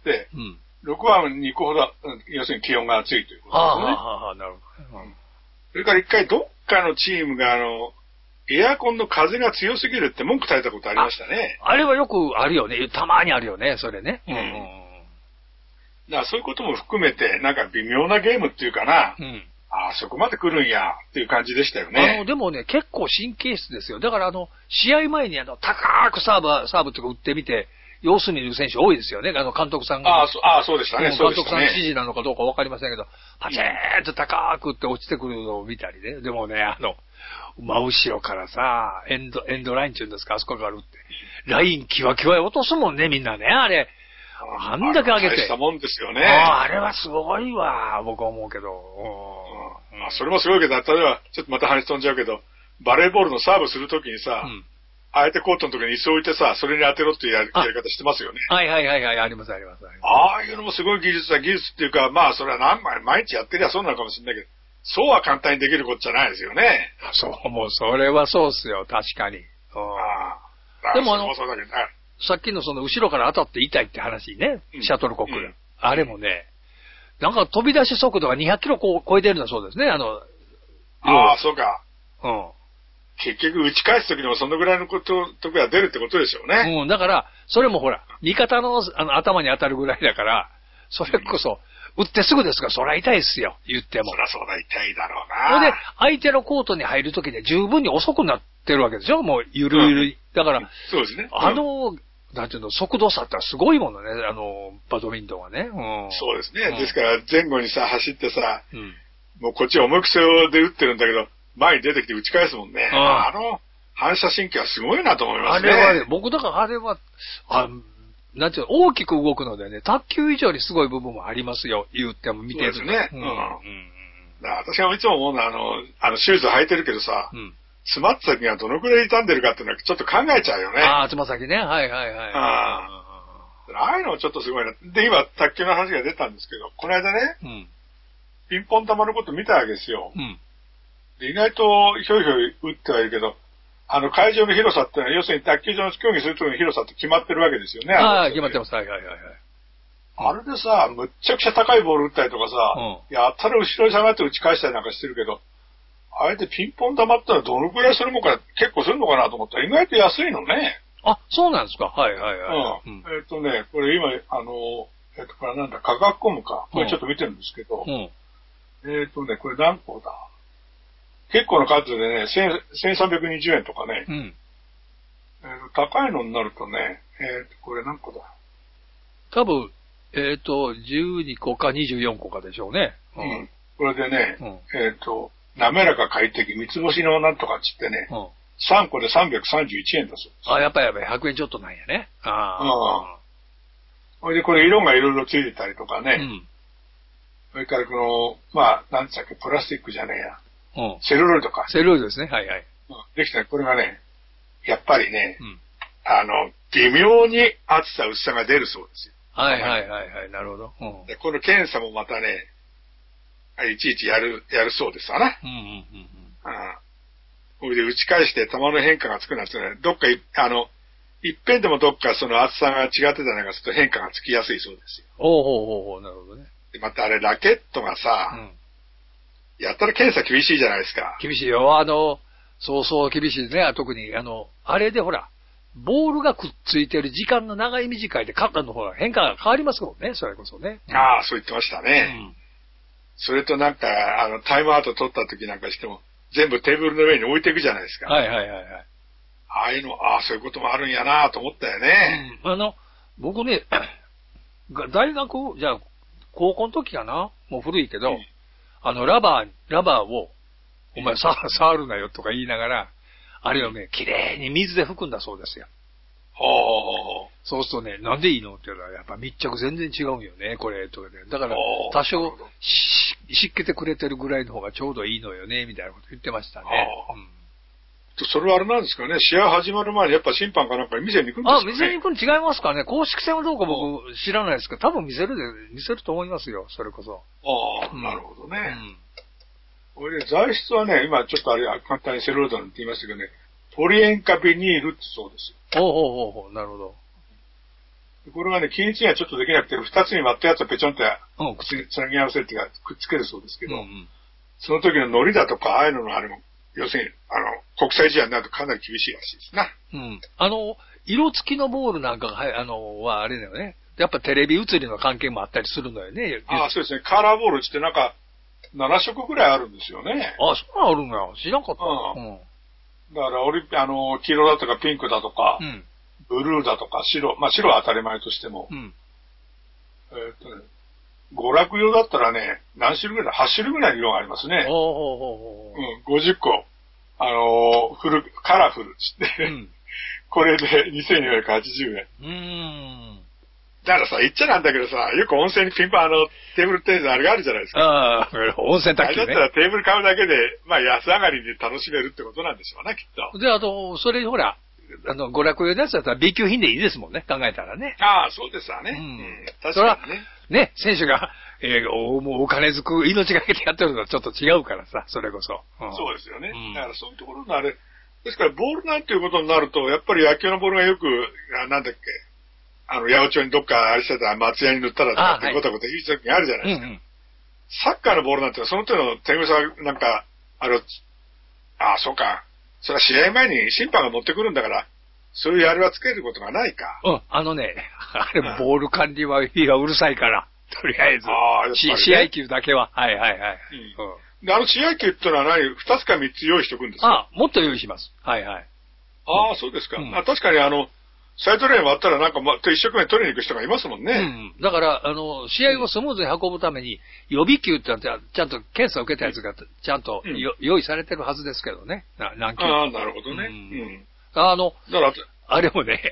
、6番に行くほど、要するに気温が暑いということですね。 なるほど。 それから一回どっかのチームがエアコンの風が強すぎるって文句垂れたことありましたね。 あれはよくあるよね。たまにあるよね、それね。 だからそういうことも含めて、なんか微妙なゲームっていうかな。そこまで来るんや、っていう感じでしたよね。 でもね、結構神経質ですよ。だから試合前に高くサーブとか打ってみて、様子見る選手多いですよね。監督さんが。 そうでしたね。 監督さんの指示なのかどうかわかりませんけど、パチーンと高く打って落ちてくるのを見たりね。でもね、真後ろからさ、エンドラインっていうんですか、あそこから打って。ラインキワキワ落とすもんね、みんなね、あれ。あんだけ上げて。 大したもんですよね。 あれはすごいわ、僕は思うけど。 それもすごいけど、例えば、ちょっとまた話飛んじゃうけど、バレーボールのサーブするときにさ、相手コートのとこに椅子置いてさ、それに当てろっていうやり方してますよね。 はい、あります。ああいうのもすごい技術っていうか、まあそれは毎日やってりゃそうなのかもしれないけど、そうは簡単にできることじゃないですよね。 もうそれはそうっすよ、確かに。でもさっきのその後ろから当たって痛いって話ね、シャトルコックが。あれもね、なんか飛び出し速度が200キロ超えてるんだそうですね、 そうか。結局打ち返すときにもそのぐらいのとこが出るってことでしょうね。 だから、それもほら、味方の頭に当たるぐらいだから、それこそ、打ってすぐですが、そりゃ痛いっすよ、言っても。 そりゃそうだ、痛いだろうな。 それで、相手のコートに入るときで十分に遅くなってるわけでしょ、もう、ゆるゆる。だから、 そうですね。 なんていうの、速度差ってすごいものね、バドミントンはね。 そうですね。ですから、前後にさ、走ってさ、もうこっち重くせで打ってるんだけど、前に出てきて打ち返すもんね。反射神経はすごいなと思いますね。 あれはね、僕だからあれは、なんていうの、大きく動くのでね、卓球以上にすごい部分もありますよ、言っても見てると。 そうですね。私がいつも思うのは、シューズ履いてるけどさ、つま先がどのくらい傷んでるかっていうのはちょっと考えちゃうよね。 つま先ね。はい。 ああいうのちょっとすごいな。で、今、卓球の話が出たんですけど、この間ね、ピンポン玉のこと見たわけですよ。で意外とひょいひょい打ってはいるけど、会場の広さってのは、要するに卓球場の競技するときの広さって決まってるわけですよね。 決まってます。はい。 あれでさ、むっちゃくちゃ高いボール打ったりとかさ、やったら後ろに下がって打ち返したりなんかしてるけど、あれでピンポン玉ってのはどのくらいするのか、結構するのかなと思ったら意外と安いのね。 そうなんですか。はい。 これ今、これなんだ、価格コムか。これちょっと見てるんですけど、これ何個だ結構な数でね、1320円とかね。高いのになるとね、これ何個だ多分、12個か24個かでしょうね。 これでね、滑らか快適、三つ星のなんとかっつってね、3個で331円だそうです。 やっぱり100円ちょっとなんやね。 それでこれ色がいろいろついてたりとかね、それからなんつったっけ、プラスチックじゃねえや。セルロイドか。 セルロイドですね。はい。 できたね、これがね、やっぱりね、微妙に厚さ、薄さが出るそうですよ。 はい。なるほど。 でこの検査もまたね、いちいちやるそうですわな。これで打ち返して球の変化がつくなんてね、どっかいっぺんでもどっかその厚さが違ってたりなんかすると変化がつきやすいそうですよ。 なるほどね。 でまたあれ、ラケットがさ、やったら検査厳しいじゃないですか。 厳しいよ。そう厳しいね。特に、あれでほら、ボールがくっついてる時間が長い短いで、ほら、変化が変わりますもんね。それこそね。 そう言ってましたね。それとなんか、タイムアウト取った時なんかしても、全部テーブルの上に置いていくじゃないですか。 はい。 ああいうの、そういうこともあるんやなと思ったよね。 僕ね、大学、じゃあ、高校の時かなもう古いけど、ラバーを、 お前触るなよとか言いながら、あれをね、きれいに水で拭くんだそうですよ。そうするとね、なんでいいのって言うのは、やっぱ密着全然違うんよね、これ、とかね。だから、多少、湿気てくれてるぐらいの方がちょうどいいのよね、みたいなこと言ってましたね。 それはあれなんですかね、試合始まる前にやっぱ審判かなんかに店に行くんですかね。 店に行くに違いますかね。公式戦はどうか僕知らないですけど、多分見せると思いますよ、それこそ。 なるほどね。これで材質はね、今ちょっとあれ、簡単にセルロードなんて言いましたけどね、ポリ塩化ビニールってそうですよ。 なるほど。 これがね、均一にはちょっとできなくて、二つに割ったやつをペチョンってつなぎ合わせっていうか、くっつけるそうですけど、その時の糊だとか、ああいうののあれも、要するに、国際試合になるとかなり厳しいらしいですな。 色付きのボールなんかが、はあれだよね。やっぱテレビ映りの関係もあったりするのよね。 そうですね。カラーボールってなんか、7色ぐらいあるんですよね。 そうなのあるんだ。知らんかった。 だから、黄色だとかピンクだとか、ブルーだとか白、白は当たり前としても、娯楽用だったらね、何種類ぐらい ?8 種類ぐらいの色がありますね。50個、カラフルって、これで2480円。だからさ、言っちゃなんだけどさ、よく温泉にテーブルテニスあれがあるじゃないですか。 温泉卓球ね。 あれだったらテーブル買うだけで、安上がりで楽しめるってことなんでしょうね、きっと。 で、あと、それほら、娯楽用のやつだったら B 級品でいいですもんね、考えたらね。 そうですわね。確かにね。 ね、選手が、もうお金づく、命がけてやってるのはちょっと違うからさ、それこそ。 そうですよね。だからそういうところのあれ、ですからボールなんていうことになると、やっぱり野球のボールがよく、なんだっけ、八百長にどっかあれしてたら松屋に塗ったらとかってこと言う時あるじゃないですか。サッカーのボールなんてその手の手草なんか、そうか。それは試合前に審判が持ってくるんだから、そういうあれはつけることがないか。 あれボール管理はうるさいから、とりあえず。試合球だけは。 で、試合球ってのは2つか3つ用意しておくんですか？ もっと用意します。 そうですか。確かにサイドレーン割ったらなんか一生懸命取りに行く人がいますもんね。 だから、試合をスムーズに運ぶために、予備球ってちゃんと検査を受けたやつがちゃんと用意されてるはずですけどね。何球か。 なるほどね。 あれもね、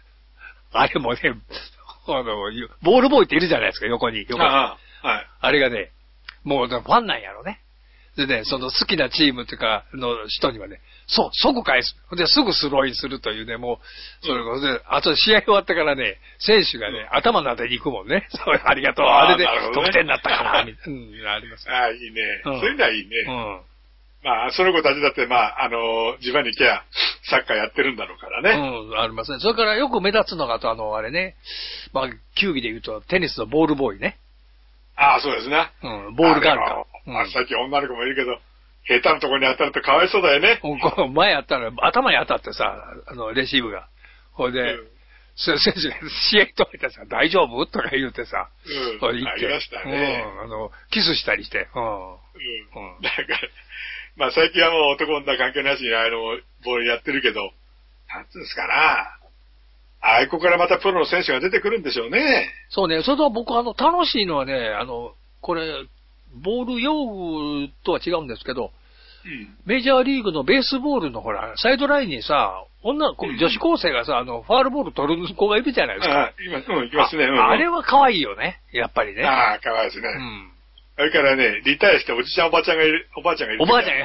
ボールボーイっているじゃないですか、横に。あれがね、もうファンなんやろね。でね、その好きなチームとかの人にはね、即返す。で、すぐスローインするというね、もう、それこそで、あと試合終わってからね、選手がね、頭の当てに行くもんね。ありがとう。あれで得点になったから、みたいな。あります。 いいね。そういうのはいいね。その子たちだって、自分に行けば、サッカーやってるんだろうからね。 ありますね。それからよく目立つのが、あれね、球技で言うと、テニスのボールボーイね。 そうですね。 ボールガンか。 最近女の子もいるけど、下手なところに当たるとかわいそうだよね。 前やったら、頭に当たってさ、レシーブが。ほいで、選手が試合止めてさ、大丈夫とか言うてさ、 ありましたね。 キスしたりして。だから、 最近はもう男女関係なしにボールやってるけど、なんつうんですかな。ここからまたプロの選手が出てくるんでしょうね。 そうね。それと僕楽しいのはね、これ、ボール用具とは違うんですけど、メジャーリーグのベースボールのほら、サイドラインにさ、女子高生がさ、ファールボール取る子がいるじゃないですか。 いますね。 あれは可愛いよね。やっぱりね。 可愛いですね。それからね、リタイアしておじちゃんおばちゃんがいる。おばあちゃん、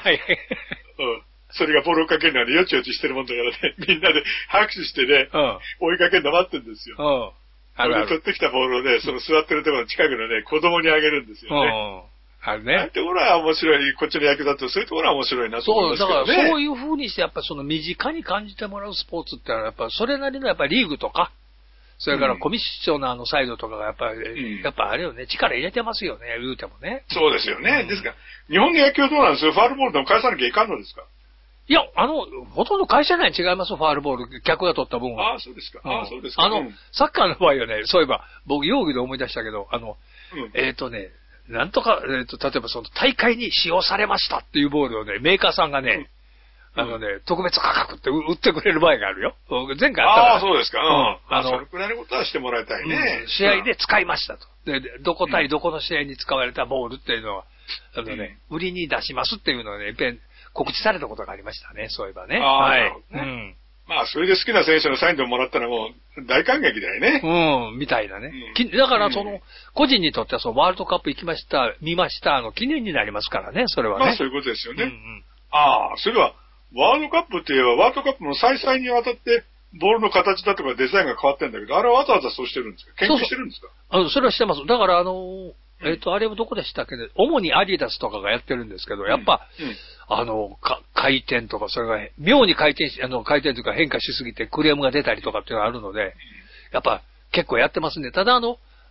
それがボールをかけるのによちよちしてるもんだからね、みんなで拍手してね、追いかけるの待ってるんですよ。取ってきたボールをね、その座ってるところの近くのね、子供にあげるんですよね。 あるね。 ああいうところは面白い、こっちの役だとそういうところは面白いなと思いますけどね。 だからそういう風にしてやっぱその身近に感じてもらうスポーツってのはやっぱそれなりのやっぱリーグとか、それからコミッショナーのサイドとかがやっぱあれよね、力入れてますよね、言うてもね。 そうですよね。ですから、日本の野球はどうなんですよ？ファウルボールでも返さなきゃいかんのですか？ いや、ほとんど返せないに違います、ファウルボール。客が取った分は。 そうですか。そうですか。 サッカーの場合はね、そういえば、僕、容疑で思い出したけど、なんとか、例えばその大会に使用されましたっていうボールをね、メーカーさんがね、特別価格って売ってくれる場合があるよ。前回あったから。 そうですか。それくらいのことはしてもらいたいね。 試合で使いましたと。で、どこの試合に使われたボールっていうのは、売りに出しますっていうのをね、 告知されたことがありましたね、そういえばね。 はい。まあ、それで好きな選手のサインでもらったらもう大感激だよね。 みたいなね。だから、個人にとってはワールドカップ見ました、記念になりますからね、それはね。 まあ、そういうことですよね。それは、ワールドカップって言えば、ワールドカップの再々にわたって、ボールの形だとかデザインが変わってんだけど、あれはわざわざそうしてるんですか？研究してるんですか？ それはしてます。だからあれはどこでしたっけね、主にアディダスとかがやってるんですけど、やっぱ、回転とか、それが、妙に回転というか変化しすぎてクレームが出たりとかっていうのがあるので、やっぱ結構やってますね。ただ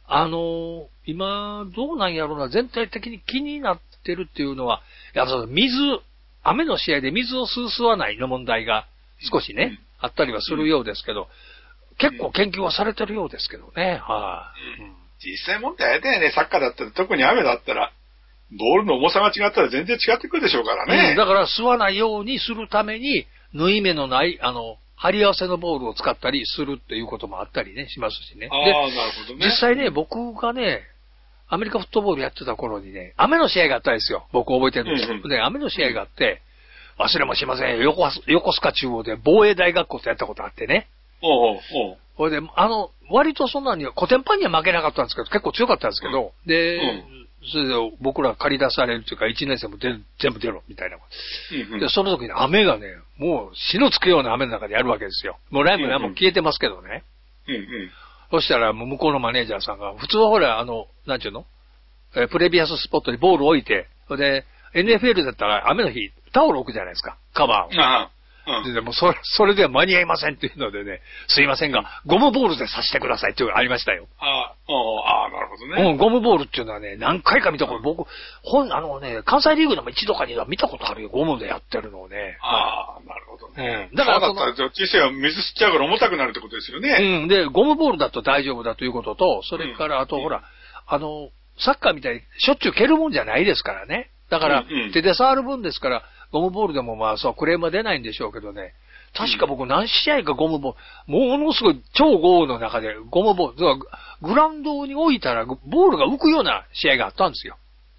今、どうなんやろうな、全体的に気になってるっていうのは、やっぱ雨の試合で水を吸わないの問題が少しね、あったりはするようですけど、結構研究はされてるようですけどね、 実際問題だよね、サッカーだったら、特に雨だったら、ボールの重さが違ったら全然違ってくるでしょうからね。 だから吸わないようにするために、縫い目のない、貼り合わせのボールを使ったりするっていうこともあったりね、しますしね。 なるほどね。 実際ね、僕がね、アメリカフットボールやってた頃にね、雨の試合があったんですよ。僕覚えてるんですよ。で、雨の試合があって、忘れもしませんよ。横須賀中央で防衛大学校とやったことあってね。これで、割とそんなに、コテンパンには負けなかったんですけど、結構強かったんですけど、で、それで僕ら借り出されるというか、1年生も全部出ろ、みたいな。で、その時に雨がね、もう死のつくような雨の中でやるわけですよ。もうライブも消えてますけどね。そしたら、もう向こうのマネージャーさんが、普通はほら、なんちゅうのプレビアススポットにボール置いて、で、NFL だったら雨の日、タオル置くじゃないですか、カバーを。でもそれでは間に合いませんっていうのでね、すいませんが、ゴムボールで刺してくださいっていうのがありましたよ。 なるほどね。 ゴムボールっていうのはね、何回か見たこと、僕、関西リーグでも一度か二度見たことあるよ、ゴムでやってるのをね。 なるほどね。 だから小さいは水吸っちゃうから重たくなるってことですよね。 で、ゴムボールだと大丈夫だということと、それからあとほら、サッカーみたいにしょっちゅう蹴るもんじゃないですからね。だから、手で触る分ですから、ゴムボールでもクレームは出ないんでしょうけどね。確か僕何試合かゴムボール、ものすごい超豪雨の中でゴムボール、グラウンドに置いたらボールが浮くような試合があったんですよ。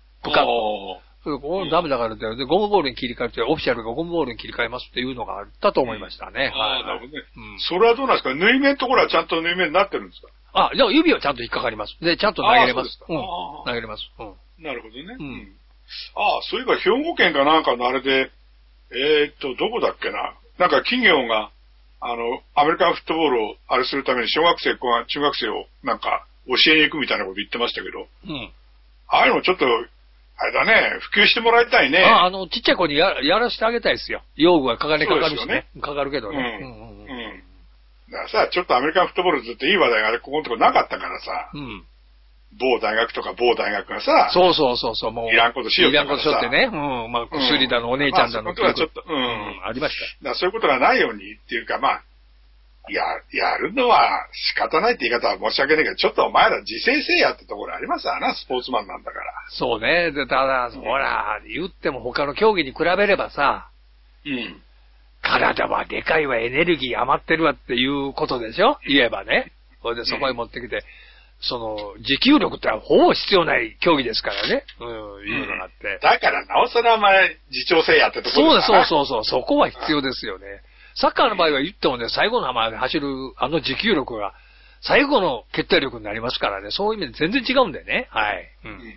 ダメだからで、ゴムボールに切り替えて、オフィシャルがゴムボールに切り替えますっていうのがあったと思いましたね。 なるほどね。それはどうなんですか？縫い目のところはちゃんと縫い目になってるんですか？ じゃあ指はちゃんと引っかかります。で、ちゃんと投げれます。投げれます。 なるほどね。そういえば兵庫県かなんかのあれで、どこだっけな。なんか企業が、アメリカンフットボールをあれするために小学生、中学生をなんか教えに行くみたいなこと言ってましたけど、ああいうのちょっと、あれだね、普及してもらいたいね。 ちっちゃい子にやらせてあげたいですよ。用具がかかるしね。かかるけどね。 だからさ、ちょっとアメリカンフットボールずっといい話題がここのとこなかったからさ、某大学とか某大学がさ、 そう、 もう、いらんことしようってね。薬だの、お姉ちゃんだの。 そういうことはちょっと、 ありました。 だからそういうことがないようにっていうか、やるのは仕方ないって言い方は申し訳ないけど、ちょっとお前ら自制せえやってところありますわな、スポーツマンなんだから。 そうね。ただ、ほら、言っても他の競技に比べればさ、体はでかいわ、エネルギー余ってるわっていうことでしょ？言えばね。それでそこに持ってきて、持久力ってほぼ必要ない競技ですからね。いうのがあって。 だから、なおさらお前、自重せえやってところですから。 そう。そこは必要ですよね。サッカーの場合は言ってもね、最後の浜で走る持久力が、最後の決定力になりますからね、そういう意味で全然違うんだよね。はい。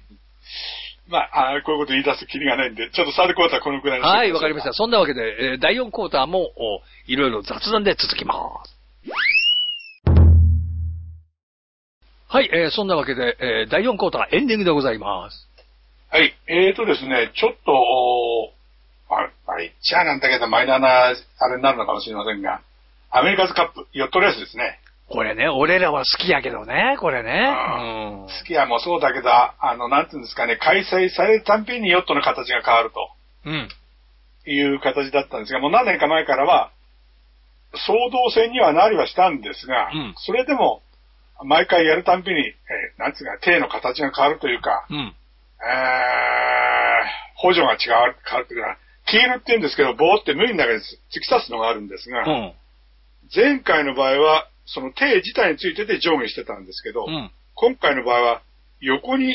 こういうこと言い出す気がないんで、ちょっとサードクォーターこのくらいにして。 はい、わかりました。そんなわけで、第4クォーターも、いろいろ雑談で続きます。はい、そんなわけで、第4クォーターエンディングでございます。 はい、ですね、ちょっと、言っちゃなんだけど、マイナーな、あれになるのかもしれませんが、アメリカズカップ、ヨットレースですね。 これね、俺らは好きやけどね、これね。 好きやもそうだけど、なんていうんですかね、開催されるたんびにヨットの形が変わると。いう形だったんですが、もう何年か前からは、総動戦にはなりはしたんですが、それでも、毎回やるたんびに、なんていうか、手の形が変わるというか、補助が変わるというか、キールって言うんですけど、棒って無理の中で突き刺すのがあるんですが、前回の場合は、その手自体についてて上下してたんですけど、今回の場合は横に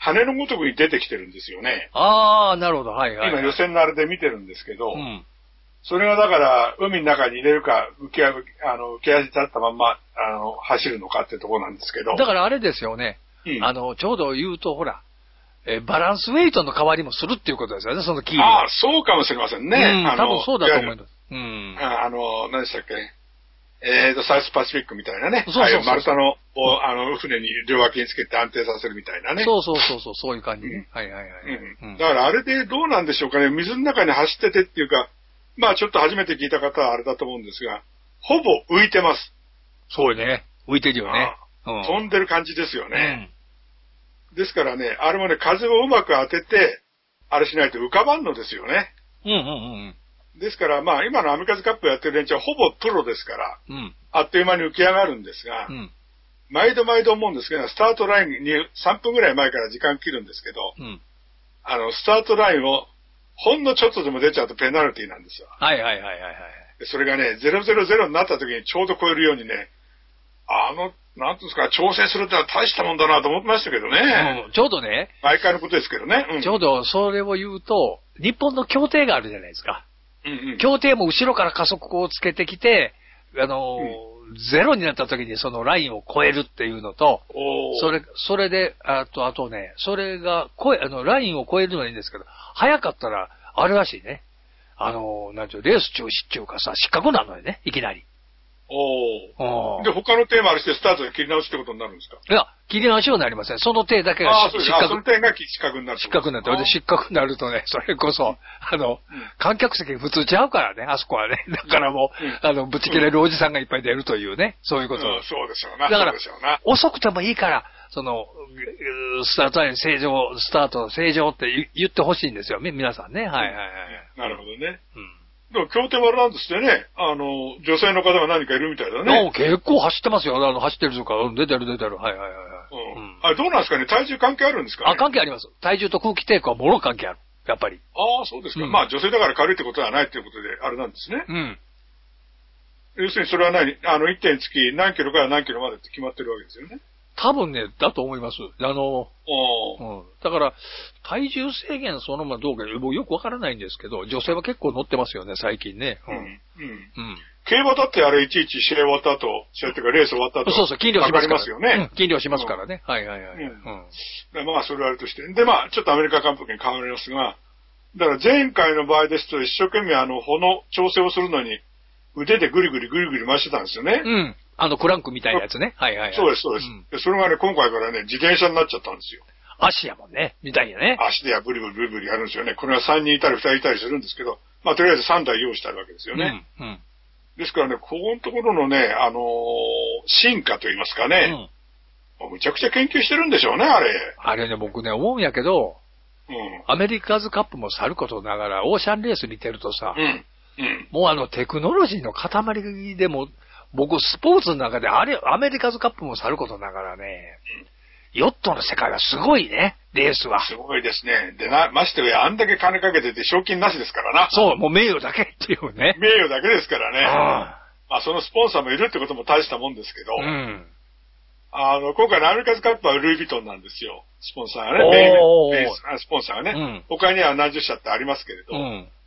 羽のごとくに出てきてるんですよね。 ああ、なるほど。はいはい、はい。 今予選のあれで見てるんですけど、それがだから、海の中に入れるか、浮き足立ったまんま、走るのかってところなんですけど。 だからあれですよね。ちょうど言うと、ほら、バランスウェイトの代わりもするっていうことですよね、そのキール。 ああ、そうかもしれませんね。 多分そうだと思います。 何でしたっけ。サウスパシフィックみたいなね。 そう。 丸太の、船に両脇につけて安定させるみたいなね。 そういう感じね。はい。 だからあれでどうなんでしょうかね。水の中に走っててっていうか、まあちょっと初めて聞いた方はあれだと思うんですが、ほぼ浮いてます。 そうね。浮いてるよね。 飛んでる感じですよね。ですからね、あれもね、風をうまく当てて、あれしないと浮かばんのですよね。ですから、まあ今のアメリカズカップやってる連中はほぼプロですから、あっという間に浮き上がるんですが、毎度思うんですけど、スタートラインに3分ぐらい前から時間切るんですけど、スタートラインをほんのちょっとでも出ちゃうとペナルティなんですよ。 はい。 それがね、000になった時にちょうど超えるようにね、なんていうんですか、調整するってのは大したもんだなと思ってましたけどね。 ちょうどね。 毎回のことですけどね。 ちょうどそれを言うと、日本の協定があるじゃないですか。協定も後ろから加速をつけてきて、ゼロになった時にそのラインを超えるっていうのと、それで、あとね、それがラインを超えるのはいいんですけど、早かったら、あれらしいね。なんていう、レース中止っていうかさ、失格なのよね、いきなり。 で、他のテーマあるしてスタートで切り直しってことになるんですか？ いや、切り直しはなりません。その手だけが失格。 その手が失格になる。 失格になって。で、失格になるとね、それこそ、観客席普通ちゃうからね、あそこはね。だからもう、ぶち切れるおじさんがいっぱい出るというね、そういうこと。 そうでしょうな。 だから、遅くてもいいから、スタートライン正常、スタート正常って言ってほしいんですよ、皆さんね。はい。 なるほどね。でも、協定丸なんですってね、女性の方が何かいるみたいだね。 結構走ってますよ。走ってるとか、出てる。はい。 あれ、どうなんですかね、体重関係あるんですかね？ 関係あります。体重と空気抵抗はもろ関係ある。やっぱり。 そうですか。まあ、女性だから軽いってことはないっていうことで、あれなんですね。要するに、それは1点につき何キロから何キロまでって決まってるわけですよね。 多分ね、だと思います。だから、体重制限そのままどうか、僕よくわからないんですけど、女性は結構乗ってますよね、最近ね。 競馬だってあれいちいち試合終わった後、試合っていうかレース終わった後。 そう、斤量しますから。 ますよね。 斤量しますからね。はい。 まあ、それはあれとして。で、まあ、ちょっとアメリカ監督に変わりますが、だから前回の場合ですと、一生懸命穂の調整をするのに、腕でぐりぐり回してたんですよね。 クランクみたいなやつね。はい。 そうです。それがね、今回からね、自転車になっちゃったんですよ。 足やもんね。みたいなね。 足でブリブリやるんですよね。これは3人いたり2人いたりするんですけど、まあ、とりあえず3台用意してあるわけですよね。ですからね、ここのところのね、進化といいますかね、むちゃくちゃ研究してるんでしょうね、あれ。 あれね、僕ね、思うんやけど、アメリカズカップもさることながら、オーシャンレース見てるとさ、もうテクノロジーの塊でも、僕、スポーツの中で、アメリカズカップもさることながらね、ヨットの世界はすごいね、レースは。 すごいですね。でましてや、あんだけ金かけてて賞金なしですからな。 そう、もう名誉だけっていうね。 名誉だけですからね。まあ、そのスポンサーもいるってことも大したもんですけど、今回のアメリカズカップはルイ・ヴィトンなんですよ。スポンサーがね。メインスポンサーがね。他には何十社ってありますけれど、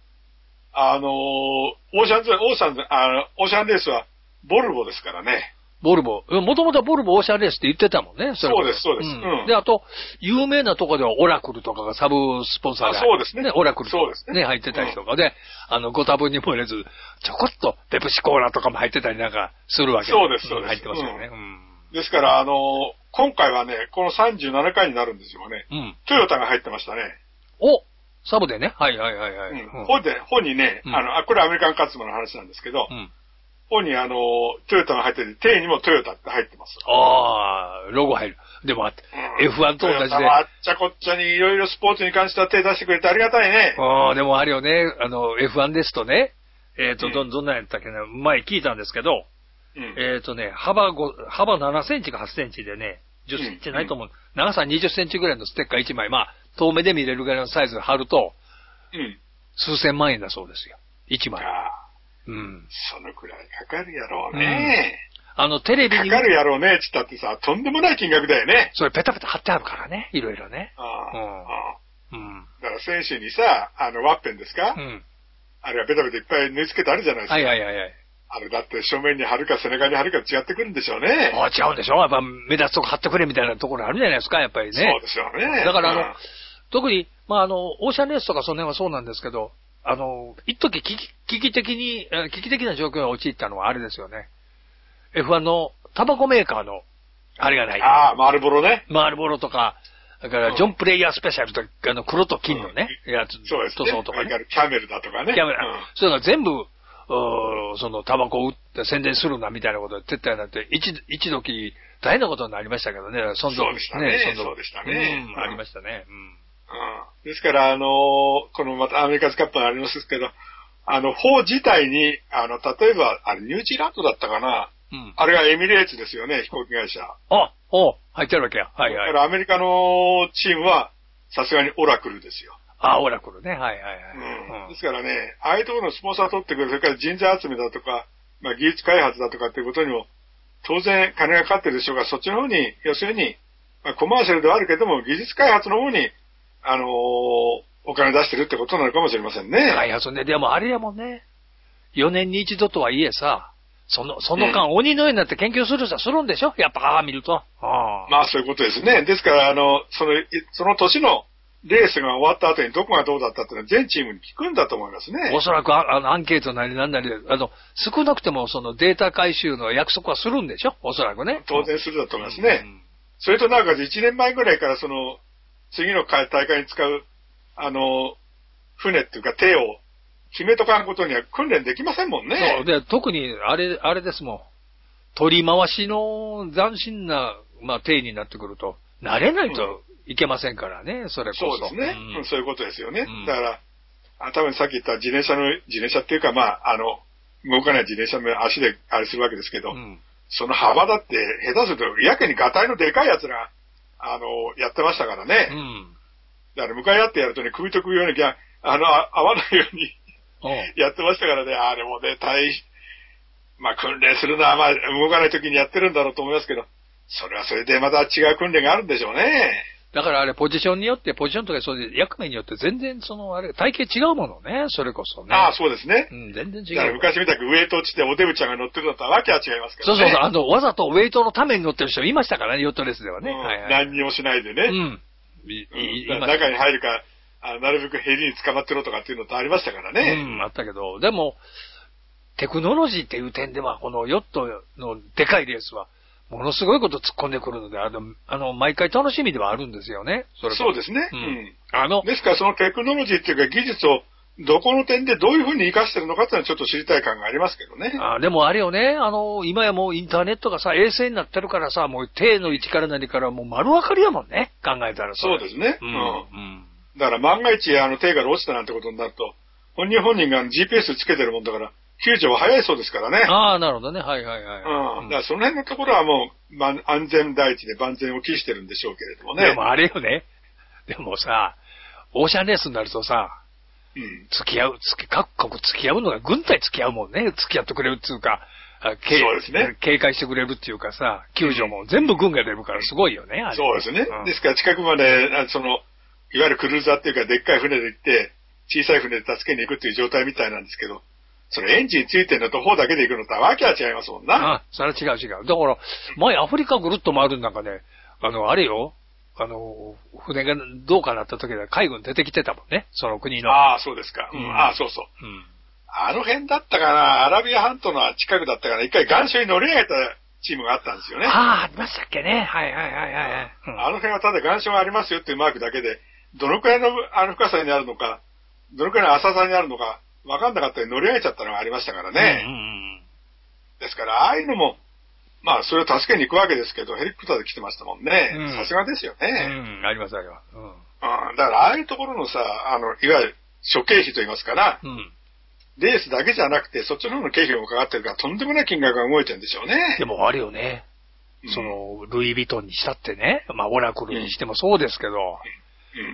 オーシャンレースはボルボですからね。 ボルボ。もともとはボルボオーシャンレースって言ってたもんね。 そうです。 で、あと、有名なとこではオラクルとかがサブスポンサーで。 そうですね。 オラクルとかね、入ってたりとかで、ご多分にも入れず、ちょこっとペプシコーラとかも入ってたりなんかするわけそうです。 入ってますよね。 ですから、今回はね、この37回になるんですよね。トヨタが入ってましたね。 サブでね。はい。 本にね、これアメリカンカツマの話なんですけど、本にトヨタが入ってて、手にもトヨタって入ってます。 ロゴ入る。でもF1 と同じで。 あっちゃこっちゃにいろいろスポーツに関しては手出してくれてありがたいね。 でもあれよね、F1 ですとね、どんなんやったっけな、前聞いたんですけど、幅7センチか8センチでね、10センチないと思う。長さ20センチぐらいのステッカー1枚、まあ、遠目で見れるぐらいのサイズ貼ると、数千万円だそうですよ。1枚。 そのくらいかかるやろうね。 テレビに。かかるやろうね、つったってさ、とんでもない金額だよね。 それペタペタ貼ってあるからね、いろいろね。 だから選手にさ、ワッペンですか？あれはペタペタいっぱい縫い付けてあるじゃないですか。 はい。 あれだって正面に貼るか背中に貼るか違ってくるんでしょうね。 違うんでしょ？やっぱ目立つとこ貼ってくれみたいなところあるじゃないですか、やっぱりね。 そうでしょうね。 だから特に、オーシャンレースとかその辺はそうなんですけど、一時危機的な状況が陥ったのはあれですよね。F1 のタバコメーカーの、あれがない。 マールボロね。 マールボロとか、だから、ジョンプレイヤースペシャルとか、黒と金のね、やつ、 そうですね。 とかね。 キャメルだとかね。 キャメル。そういうのが全部、タバコを売って宣伝するな、みたいなことで、撤退になって、一時、大変なことになりましたけどね。 そうでしたね。そうでしたね。 ありましたね。 ですから、このまたアメリカズカップがありますけど、法自体に、例えば、ニュージーランドだったかな。あれがエミレーツですよね、飛行機会社。 入ってるわけや。はい。 だからアメリカのチームは、さすがにオラクルですよ。 オラクルね。はい。 ですからね、ああいうところのスポンサー取ってくる、それから人材集めだとか、技術開発だとかっていうことにも、当然金がかかってるでしょうが、そっちの方に、要するに、コマーシャルではあるけども、技術開発の方に、お金出してるってことなのかもしれませんね。 開発ね。でもあれやもんね。4年に一度とはいえさ、その間、鬼のようになって研究する人はするんでしょ？やっぱ見ると。 そういうことですね。ですから、その年のレースが終わった後にどこがどうだったっていうのは全チームに聞くんだと思いますね。 おそらく、アンケートなりなんなりで、少なくてもそのデータ回収の約束はするんでしょ？おそらくね。 当然するだと思いますね。それとなおかつ1年前ぐらいから次の大会に使う、船っていうか艇を決めとかんことには訓練できませんもんね。 そう。で、特に、あれですもん。取り回しの斬新な、艇になってくると、慣れないといけませんからね、それこそ。 そうですね。そういうことですよね。だから、多分さっき言った自転車っていうか、動かない自転車の足であれするわけですけど、その幅だって下手すると、やけにガタイのでかいやつが、やってましたからね。だから向かい合ってやるとね、首と首をね、合わないようにやってましたからね、あれもね、訓練するのは動かない時にやってるんだろうと思いますけど、それはそれでまた違う訓練があるんでしょうね。 だからあれ、ポジションとかそういう役目によって全然体型違うものね、それこそね。 そうですね。 全然違う。 だから昔みたくウェイト落ちておデブちゃんが乗ってるのとはわけは違いますからね。 そう、わざとウェイトのために乗ってる人いましたからね、ヨットレースではね。 何にもしないでね。中に入るか、なるべくヘリに捕まってろとかっていうのとありましたからね。 あったけど、でも、テクノロジーっていう点では、このヨットのでかいレースは、ものすごいこと突っ込んでくるので、毎回楽しみではあるんですよね。 そうですね。ですからそのテクノロジーっていうか技術をどこの点でどういうふうに活かしてるのかっていうのはちょっと知りたい感がありますけどね。 でもあれよね、今やもうインターネットがさ、衛星になってるからさ、もう手の位置から何からもう丸分かりやもんね。考えたらそうですね。だから万が一手から落ちたなんてことになると、本人が GPS つけてるもんだから、救助は早いそうですからね。 なるほどね。はい。 だからその辺のところはもう、安全第一で万全を期してるんでしょうけれどもね。 でもあれよね。でもさ、オーシャンレースになるとさ、各国付き合うのが軍隊付き合うもんね。付き合ってくれるっていうか、 そうですね。 警戒してくれるっていうかさ、救助も全部軍が出るからすごいよね。 そうですね。ですから近くまで、いわゆるクルーザーっていうかでっかい船で行って、小さい船で助けに行くっていう状態みたいなんですけど、それエンジンついてるのと砲だけで行くのとはわけは違いますもんな。 それは違う。だから、前アフリカぐるっと回るんなんかね、あれよ、船がどうかなった時で海軍出てきてたもんね、その国の。 そうですか。そう。あの辺だったかな、アラビア半島の近くだったかな、一回岩礁に乗り上げたチームがあったんですよね。 ありましたっけね。はい。 あの辺はただ岩礁がありますよっていうマークだけで、どのくらいの深さにあるのか、どのくらいの浅さにあるのか、わかんなかったり乗り上げちゃったのがありましたからね。ですから、ああいうのも、それを助けに行くわけですけど、ヘリコプターで来てましたもんね。さすがですよね。 あります。 だからああいうところのさ、いわゆる諸経費と言いますから、レースだけじゃなくて、そっちの方の経費もかかってるから、とんでもない金額が動いてるんでしょうね。 でもあるよね。ルイ・ヴィトンにしたってね、オラクルにしてもそうですけど、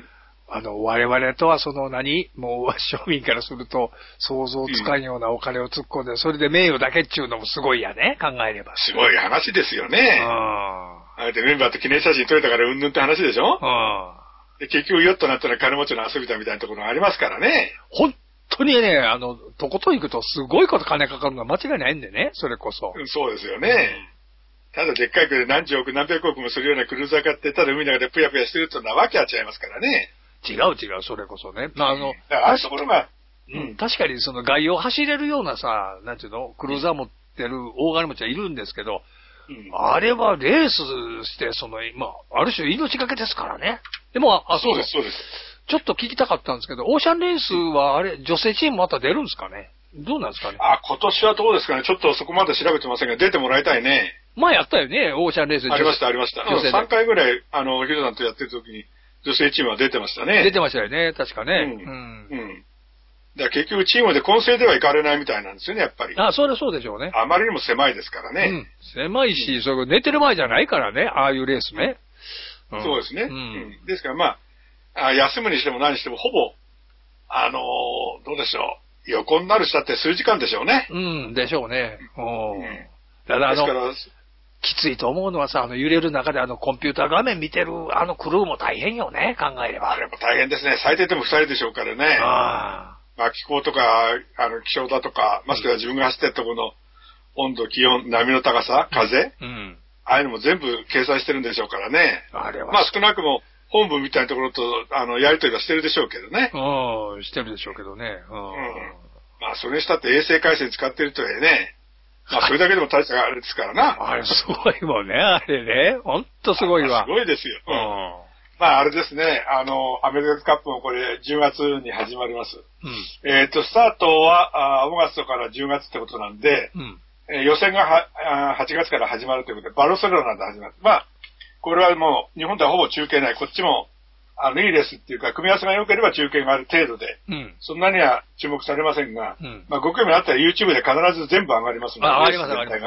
我々とはもう庶民からすると想像つかんようなお金を突っ込んで、それで名誉だけっちゅうのもすごいやね、考えれば。 すごい話ですよね。あれでメンバーと記念写真撮れたからうんぬんって話でしょ。で結局ヨットなったら金持ちの遊びだみたいなところがありますからね。 本当にね、とことん行くとすごいこと金かかるのは間違いないんでね、それこそ。 そうですよね。ただでっかい国で何十億何百億もするようなクルーザー買って、ただ海の中でぷやぷやしてるってのはわけは違いますからね。 違う、それこそね。 ああいうところが、 確かに外洋走れるようなさ、なんていうの、クルーザー持ってる大金持ちはいるんですけど、あれはレースして、ある種命がけですからね。でも、 そうです。 ちょっと聞きたかったんですけど、オーシャンレースは女性チームまた出るんですかね？どうなんですかね？ 今年はどうですかね？ちょっとそこまで調べてませんが、出てもらいたいね。 前やったよね、オーシャンレース。 ありました。3回ぐらい、ヒロさんとやってる時に、女性チームは出てましたね。 出てましたよね、確かね。 だから結局チームで混成では行かれないみたいなんですよね、やっぱり。 それそうでしょうね。 あまりにも狭いですからね。 狭いし、寝てる場合じゃないからね、ああいうレースね。 そうですね。ですから休むにしても何にしても、ほぼ、どうでしょう。横になる人だって数時間でしょうね。 でしょうね。ただきついと思うのはさ、揺れる中でコンピューター画面見てるクルーも大変よね、考えれば。 あれも大変ですね。最低でも2人でしょうからね。気候とか、気象だとか、ましては自分が走ってるところの温度、気温、波の高さ、風、ああいうのも全部掲載してるんでしょうからね。少なくも本部みたいなところと、やりとりはしてるでしょうけどね。 してるでしょうけどね。 それにしたって衛星回線使ってるとはいえね。それだけでも大したあれですからな。 あれすごいもんね、あれね。ほんとすごいわ。 すごいですよ。あれですね、アメリカカップもこれ10月に始まります。スタートは5月から10月ってことなんで、予選が8月から始まるということで、バルセロナで始まる。これはもう日本ではほぼ中継ない。こっちも、いいレースっていうか、組み合わせが良ければ中継がある程度で、そんなには注目されませんが、ご興味あったら YouTube で必ず全部上がりますので。 上がります。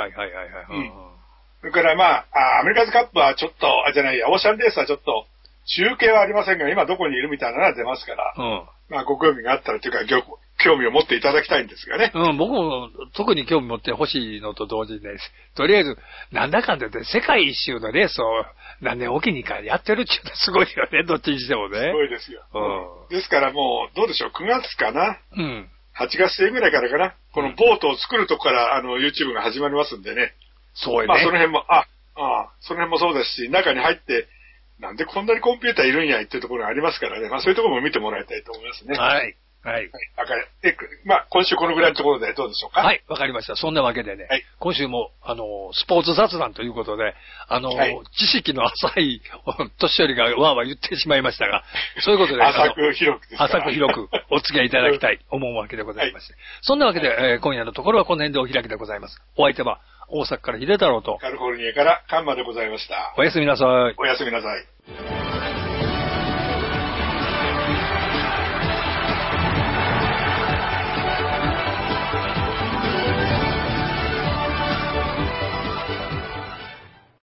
それからアメリカズカップはちょっと、オーシャンレースはちょっと、中継はありませんが、今どこにいるみたいなのが出ますから、ご興味があったらというか、興味を持っていただきたいんですがね。 僕も特に興味持ってほしいのと同時にね、とりあえず、なんだかんだ言って世界一周のレースを何年おきにかやってるっていうのはすごいよね、どっちにしてもね。 すごいですよ。ですからもう、どうでしょう、9月かな。8月末ぐらいからかな。このボートを作るとこから、YouTube が始まりますんでね。 そうよね。 その辺も、その辺もそうですし、中に入って、なんでこんなにコンピューターいるんやっていうところがありますからね。そういうところも見てもらいたいと思いますね。 はい。 今週このぐらいのところでどうでしょうか。 はい、わかりました。そんなわけでね、今週も、スポーツ雑談ということで、知識の浅い年寄りがわーわー言ってしまいましたが、そういうことで、 浅く広くですから。 浅く広くお付き合いいただきたい、思うわけでございまして。そんなわけで、今夜のところはこの辺でお開きでございます。お相手は、大阪から秀太郎と、 カリフォルニアからカンマでございました。 おやすみなさい。 おやすみなさい。